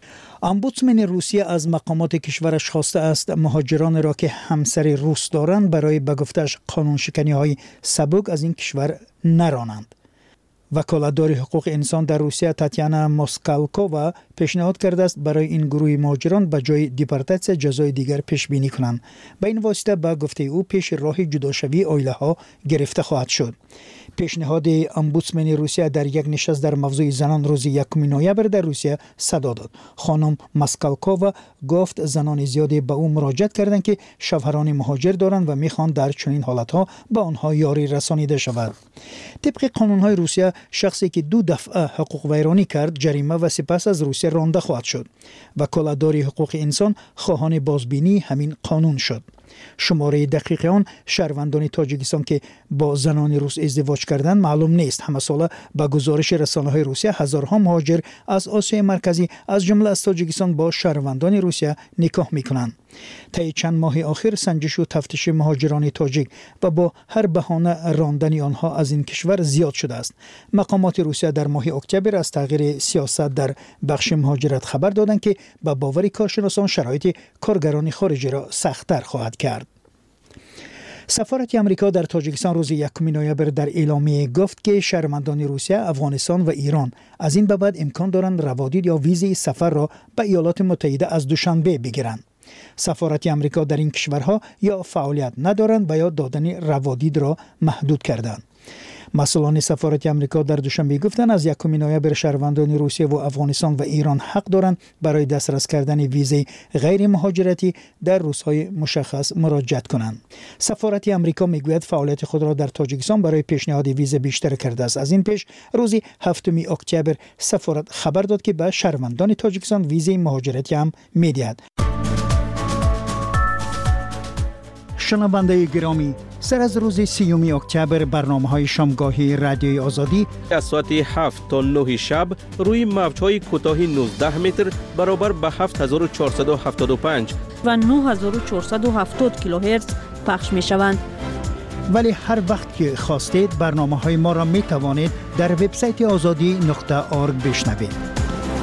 امبودسمن روسیه از مقامات کشورش خواسته است مهاجران را که همسر روس دارند برای به گفتش قانون شکنی‌های سبک از این کشور نرانند. وکالتدار حقوق انسان در روسیه تاتیانا موسکالکووا پیشنهاد کرده است برای این گروه مهاجران به جای دیپورتاسیون جزای دیگر پیش بینی کنند. به این واسطه به گفته او پیش راه جداشوی عائله ها گرفته خواهد شد. پیشنهاد امبودسمن روسیه در یک نشست در موضوع زنان روز یکم نوامبر در روسیه صدا داد. خانم موسکالکووا گفت زنان زیادی به او مراجعه کردند که شوهران مهاجر دارند و میخواهند در چنین حالتها به آنها یاری رسانیده شود. طبق قانون‌های روسیه شخصی که دو دفعه حقوق ویرانی کرد جریمه و سپس از روسیه رانده خواهد شد. وکالتدار حقوق انسان خواهان بازبینی همین قانون شد. شماره دقیق آن شهروندان تاجیکستان که با زنان روس ازدواج کردند معلوم نیست. همه ساله با گزارش رسانه‌های روسیه هزارها مهاجر از آسیای مرکزی از جمله از تاجیکستان با شهروندان روسیه نکاح می‌کنند. طی چند ماه آخر سنجش و تفتیش مهاجران تاجیک و با هر بهانه راندن آنها از این کشور زیاد شده است. مقامات روسیه در ماه اکتبر از تغییر سیاست در بخش مهاجرت خبر دادند که با باور کارشناسان شرایط کارگران خارجی را سخت‌تر خواهد کرد. سفارت آمریکا در تاجیکستان روز یکم نوامبر در اعلامیه گفت که شهروندان روسیه، افغانستان و ایران از این به بعد امکان دارند روادید یا ویزای سفر را به ایالات متحده از دوشنبه بگیرند. سفارت آمریکا در این کشورها یا فعالیت ندارند و یا دادن روادید را محدود کردند. مسئولان سفارت آمریکا در دوشنبه گفتند از یکم نوامبر شهروندان روسیه و افغانستان و ایران حق دارند برای دسترس کردن ویزای غیر مهاجرتی در روزهای مشخص مراجعه کنند. سفارت آمریکا میگوید فعالیت خود را در تاجیکستان برای پیشنهاد ویزا بیشتر کرده است. از این پیش روز هفتم اکتبر سفارت خبر داد که به شهروندان تاجیکستان ویزای مهاجرتی هم میدهد. شنونده گرامی، سر از روز سیوم اکتبر برنامه‌های شامگاهی رادیوی آزادی از ساعت هفت تا نه شب روی موج‌های کوتاه نوزده متر برابر به هفت هزار و چهارصد و هفتاد و پنج و نه هزار و چهارصد و هفتاد کیلوهرتز پخش می‌شوند. ولی هر وقت که خواستید برنامه‌های ما را می‌توانید در وبسایت آزادی نقطه آرگ بشنوید.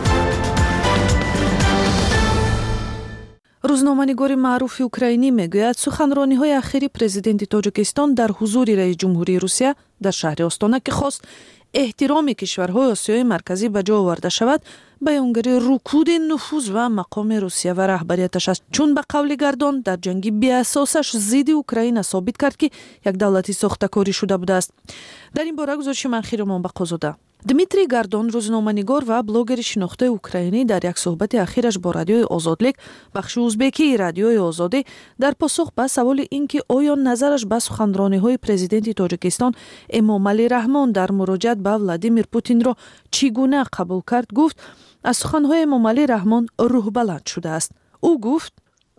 روزنامه‌نگار معروف اوکراینی میگوید سخنرانی‌های اخیر پرزیدنت تاجیکستان در حضور رئیس جمهوری روسیه در شهر آستانه که خواست احترام کشورهای آسیای مرکزی به جا آورده شود، بیانگر رکود نفوذ و مقام روسیه و رهبریتش است، چون به قول گردان در جنگ بی اساسش ضد اوکراین ثابت کرد که یک دولتی ساخته‌کاری شده بوده است. در این باره گزارش منخیرمان به قزوده. دمیتری گاردون روزنامه‌نگار و بلوگر شناخته اوکراینی در یک صحبت اخیرش با رادیوی آزادلیک بخش ازبکی رادیوی آزادی در پاسخ به سوال اینکه آیا نظرش به سخنرانی‌های پرزیدنت تاجیکستان امامعلی رحمان در مراجعت به ولادیمیر پوتین را چگونه قبول کرد گفت از سخن‌های امامعلی رحمان روح بلند شده است. او گفت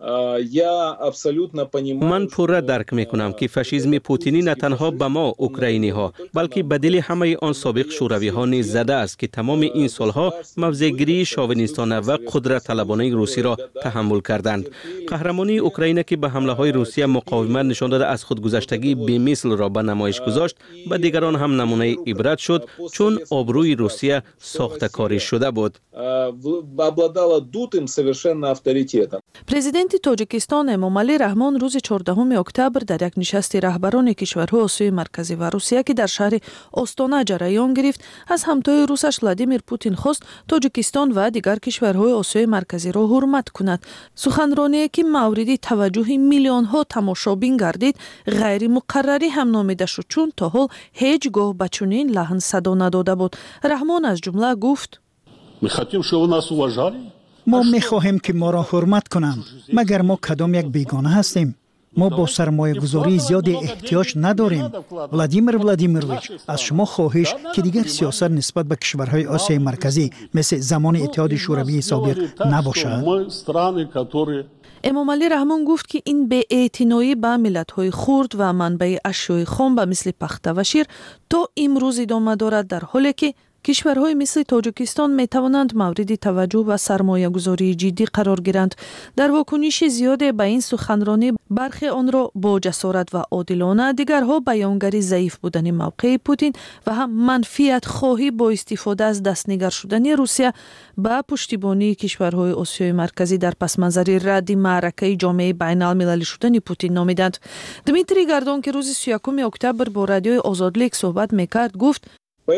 من پورا درک می کنم که فاشیسم پوتینی نه تنها به ما اوکراینی ها بلکه به دل همه آن سابق شوروی ها نیز زده است که تمام این سالها موضع‌گیری شاونیستانه و قدرت طلبانه روسی را تحمل کردند. قهرمانی اوکراین که به حمله های روسیه مقاومت نشان داده از خودگذشتگی بی‌مثل را به نمایش گذاشت، به دیگران هم نمونه عبرت شد، چون آبروی روسیه ساخته‌کاری شده بود. پرزیدنت تاجیکستان امامعلی رحمان روز چهاردهم اکتبر در یک نشست رهبران کشورهای آسیای مرکزی و روسیه که در شهر آستانه جریان گرفت از همتای روسش ولادیمیر پوتین خواست تاجیکستان و دیگر کشورهای آسیای مرکزی را حرمت کند. سخنرانی که مورد توجه میلیون ها تماشابین گردید غیر مقرری هم نامیده شد، چون تا حال هیچگاه به چنین لحن صدا نداده بود. رحمان از جمله گفت: ما میخواهیم که ما را حرمت کنند، مگر ما کدام یک بیگانه هستیم؟ ما با سرمایه گذاری زیادی احتیاج نداریم. ولادیمیر ولادیمیرویچ، از شما خواهش که دیگر سیاست نسبت به کشورهای آسیای مرکزی مثل زمان اتحاد شوروی سابق نباشد. امامعلی رحمان گفت که این بی‌اعتنایی به ملت‌های خرد و منبع اشیاء خام به مثل پخته و شیر تا امروز ادامه دارد، در حالی که کشورهای مثل تاجیکستان می توانند مورد توجه و سرمایه گذاری جدی قرار گیرند. در واکنش زیاد به این سخنرانی برخی آن را با جسارت و عادلانه، دیگرها بیانگری ضعیف بودن موقع پوتین و هم منفیت خواهی با استفاده از دستنگر شدن روسیه به پشتیبانی کشورهای آسیای مرکزی در پس منظر رد معرکه جامعه بین المللی شدن پوتین نامیدند. دمیتری گردون که روز سی و یکم اکتبر با رادیوی آزادلیک صحبت میکرد گفت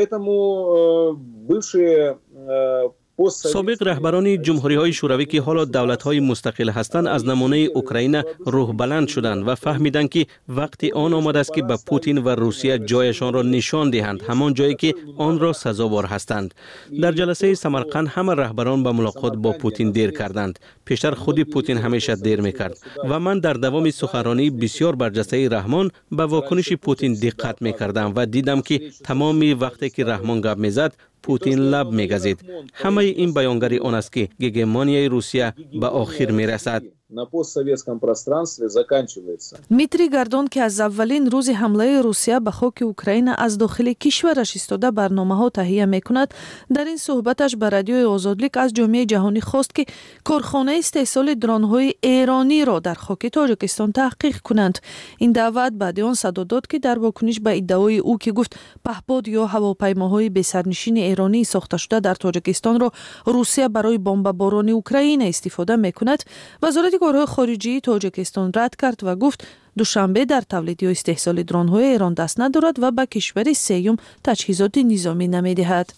سابق رهبران جمهوری‌های شوروی که حالا دولت‌های مستقل هستند از نمونه اوکراین روح بلند شدند و فهمیدند که وقتی آن آمده است که به پوتین و روسیه جایشان را نشان دهند، همان جایی که آن را سزاوار هستند. در جلسه سمرقند همه رهبران به ملاقات با پوتین دیر کردند. پیشتر خود پوتین همیشه دیر میکرد و من در دوام سخنرانی بسیار برجسته رحمان به واکنش پوتین دقت میکردم و دیدم که تمامی وقتی که رحمان گپ میزد پوتین لب میگزید. همه این بیانگری آن است که هگمونیای روسیه به آخر میرسد. میتری گردون که از اولین روز حمله روسیه به خاک اوکراین از داخل کشورش ایستاده برنامه ها تهیه میکند، در این صحبتش به رادیوی آزادلیک از جامعه جهانی خواست که کارخانه استحصال درون های ایرانی را در خاک تاجیکستان تحقیق کنند. این دعوت بعد آن صدا داد که در واکنش به ادعای او که گفت پهپاد یا هواپیماهای بی سرنشین ایرانی ساخته شده در تاجیکستان را روسیه برای بمباران اوکراین استفاده میکند، وزارت کارهای خارجی تاجیکستان رد کرد و گفت دوشنبه در تولید یا استحصال درون‌های ایران دست ندارد و به کشور سوم تجهیزات نظامی نمی‌دهد.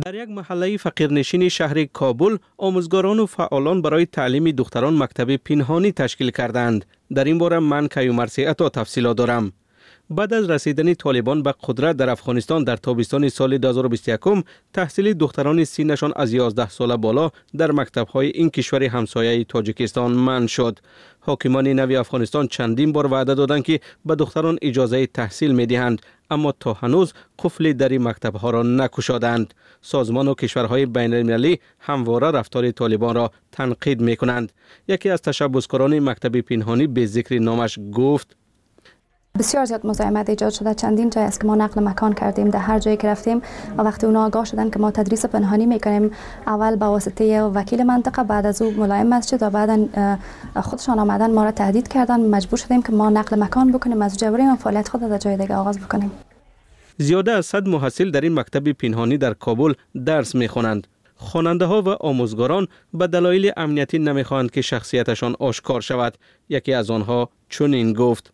در یک محله فقیرنشین شهر کابل آموزگاران و فعالان برای تعلیم دختران مکتب پنهانی تشکیل کردند. در این باره من کیومرثی عطا تفصیلات دارم. بعد از رسیدن طالبان به قدرت در افغانستان در تابستان سال دو هزار و بیست و یک تحصیل دختران سنشان از یازده سال بالا در مکتب‌های این کشور همسایه تاجیکستان منع شد. حاکمان نوی افغانستان چندین بار وعده دادند که به دختران اجازه تحصیل می‌دهند، اما تا هنوز قفل در مکتب‌ها را نگشادند. سازمان و کشورهای بین‌المللی همواره رفتار طالبان را تنقید می‌کنند. یکی از تشبسکاران مکتب پنهانی به ذکر نامش گفت: بسیار زیاد مزاحمت ایجاد شده. چندین جای است که ما نقل مکان کردیم، در هر جایی که رفتیم و وقتی اونا آگاه شدن که ما تدریس پنهانی میکنیم، اول با واسطه وکیل منطقه، بعد از او ملایم مسجد و بعدا خودشان آمدن ما را تهدید کردن، مجبور شدیم که ما نقل مکان بکنیم از جا بریم و فعالیت خود در جای دیگه آغاز بکنیم. زیاده از صد محصل در این مکتب پنهانی در کابل درس میخوانند. خواننده ها و آموزگاران به دلایل امنیتی نمیخواهند که شخصیتشان آشکار شود. یکی از آنها چنین گفت: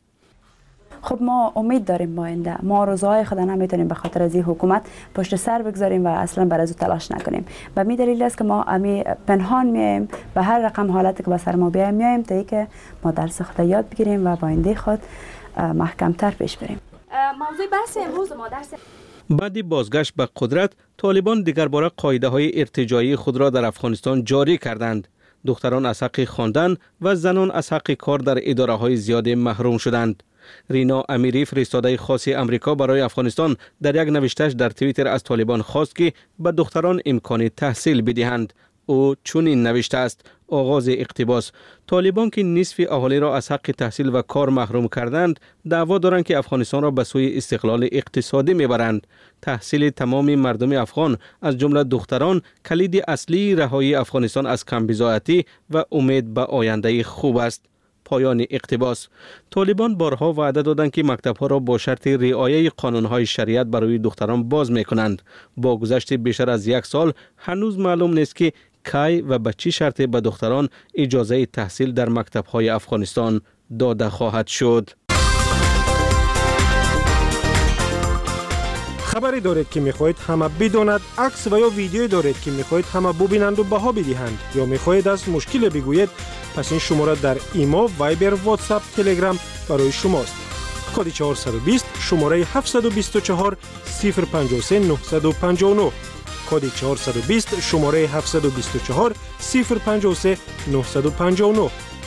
خب ما امید داریم با آینده، ما روزهای خود نمیتونیم به خاطر از این حکومت پشت سر بگذاریم و اصلا برای او تلاش نکنیم. به می دلیل است که ما امی پنهان میایم، به هر رقم حالتی که به سر ما بیایم میایم تا اینکه ما درس خود یاد بگیریم و با آینده خود محکمتر پیش بریم. موضوع بحث امروز ما درس بعد بازگشت به قدرت، طالبان دیگر باره قاعده های ارتجاعی خود را در افغانستان جاری کردند. دختران از حق خواندن و زنان از حق کار در اداره های زیاد محروم شدند. رینا امیری، فرستاده خاص امریکا برای افغانستان، در یک نوشتهش در توییتر از طالبان خواست که به دختران امکان تحصیل بدهند. او چنین نوشته است: آغاز اقتباس: طالبان که نصف اهالی را از حق تحصیل و کار محروم کردند، دعوا دارند که افغانستان را به سوی استقلال اقتصادی میبرند. تحصیل تمام مردم افغان از جمله دختران کلید اصلی رهایی افغانستان از کمبزاعتی و امید به آینده خوب است. پایان اقتباس. طالبان بارها وعده دادند که مکتب‌ها را با شرط رعایت قانون‌های شریعت برای دختران باز می‌کنند. با گذشت بیشتر از یک سال هنوز معلوم نیست که کی و به چه شرط به دختران اجازه تحصیل در مکتب‌های افغانستان داده خواهد شد. خبری دارید که میخواهید همه بداند، عکس و یا ویدیویی دارید که میخواهید همه ببینند و بها بدهند، یا میخواهید از مشکل بگویید، پس این شماره در ایما، وایبر، واتساپ، تلگرام برای شماست. کد چهارصد و بیست شماره هفتصد و بیست و چهار صفر پنجاه و سه نهصد و پنجاه و نه. کد چهارصد و بیست شماره هفتصد و بیست و چهار صفر پنجاه و سه نهصد و پنجاه و نه.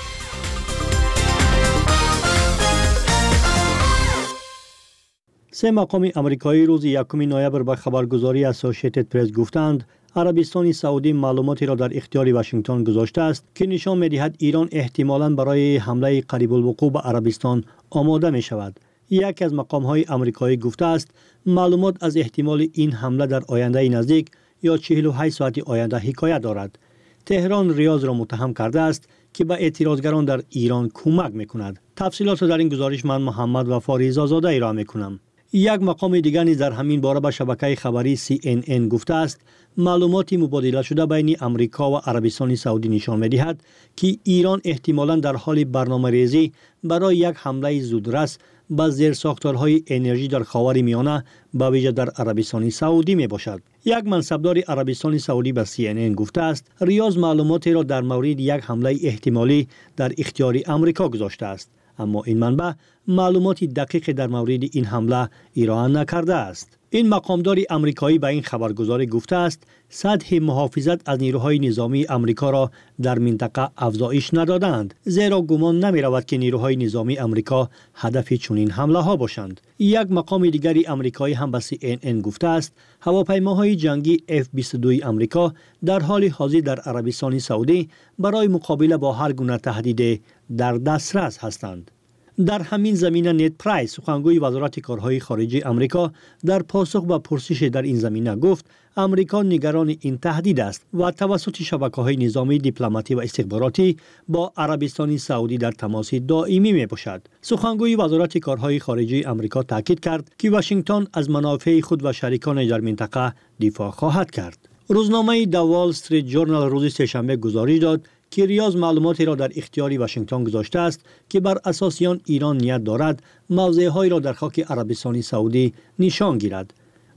سه مقام امریکایی روز یکم نوامبر به خبرگزاری اسوسییتد پرس گفتند عربستان سعودی معلوماتی را در اختیار واشنگتن گذاشته است که نشان می‌دهد ایران احتمالاً برای حمله قریب الوقوع به عربستان آماده می شود. یکی از مقام‌های امریکایی گفته است معلومات از احتمال این حمله در آینده نزدیک یا چهل و هشت ساعت آینده حکایت دارد. تهران ریاض را متهم کرده است که به اعتراضگران در ایران کمک می‌کند. تفصیلات را در این گزارش من محمد وفا رضازاده ارائه می‌کنم. یک مقام دیگر نیز در همین باره به شبکه خبری سی ان ان گفته است معلوماتی مبادله شده بین امریکا و عربستان سعودی نشان می‌دهد که ایران احتمالاً در حال برنامه‌ریزی برای یک حمله زودرس به زیرساختارهای انرژی در خاورمیانه به ویژه در عربستان سعودی میباشد. یک منصبدار عربستان سعودی به سی ان ان گفته است ریاض معلوماتی را در مورد یک حمله احتمالی در اختیار امریکا گذاشته است، اما این منبع معلوماتی دقیق در مورد این حمله ارائه نکرده است. این مقامدار امریکایی به این خبرگزاری گفته است سطح محافظت از نیروهای نظامی امریکا را در منطقه افزایش ندادند، زیرا گمان نمی رود که نیروهای نظامی امریکا هدف چنین حمله ها باشند. یک مقام دیگری امریکایی هم به سی ان ان گفته است هواپیماهای جنگی اف بیست و دو امریکا در حال حاضر در عربستان سعودی برای مقابله با هر گونه تهدید در دسترس هستند. در همین زمینه نت پرایس سخنگوی وزارت کارهای خارجه امریکا در پاسخ به پرسش در این زمینه گفت امریکا نگران این تهدید است و توسط شبکه‌های نظامی دیپلماتی و استخباراتی با عربستان سعودی در تماس دائمی میباشد. سخنگوی وزارت کارهای خارجه امریکا تاکید کرد که واشنگتن از منافع خود و شریکان در منطقه دفاع خواهد کرد. روزنامه د وال استریت جورنال روز سه‌شنبه گزارش داد که ریاض معلوماتی را در اختیار واشنگتن گذاشته است که بر اساس آن ایران نیت دارد موضعهایی را در خاک عربستان سعودی نشان گیرد.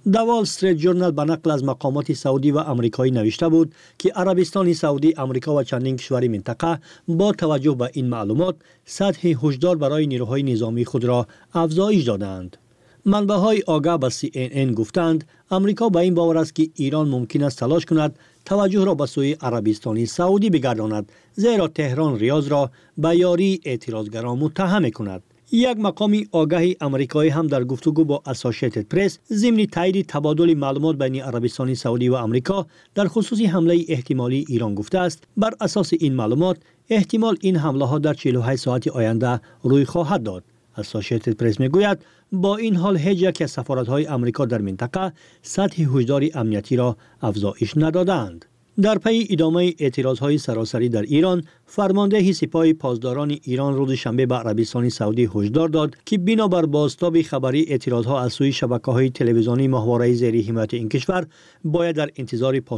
The Wall Street Journal به نقل از مقامات سعودی و آمریکایی نوشته بود که عربستان سعودی، آمریکا و چندین کشور منطقه با توجه به این معلومات سطح هشدار برای نیروهای نظامی خود را افزایش دادند. منبع‌های آگاه به سی ان ان گفتند آمریکا به این باور است که ایران ممکن است تلاش کند توجه را به سوی عربستان سعودی بگرداند، زیرا تهران ریاض را به یاری اعتراضگران متهم کند. یک مقامی آگاهی آمریکایی هم در گفتگو با اسوسییتد پرس ضمن تایید تبادل معلومات بین عربستان سعودی و آمریکا در خصوص حمله احتمالی ایران گفته است بر اساس این معلومات احتمال این حمله ها در چهل و هشت ساعت آینده روی خواهد داد. اسوسییتد پرس میگوید با این حال هیچ یک از سفارت‌های آمریکا در منطقه سطح هشدار امنیتی را افزایش ندادند. در پی ادامه اعتراضهای سراسری در ایران، فرمانده سپاه پاسداران ایران روز شنبه به عربستان سعودی هشدار داد که بنابر بازتاب خبری اعتراضها از سوی شبکه‌های تلویزیونی ماهواره زیر حمایت این کشور باید در انتظار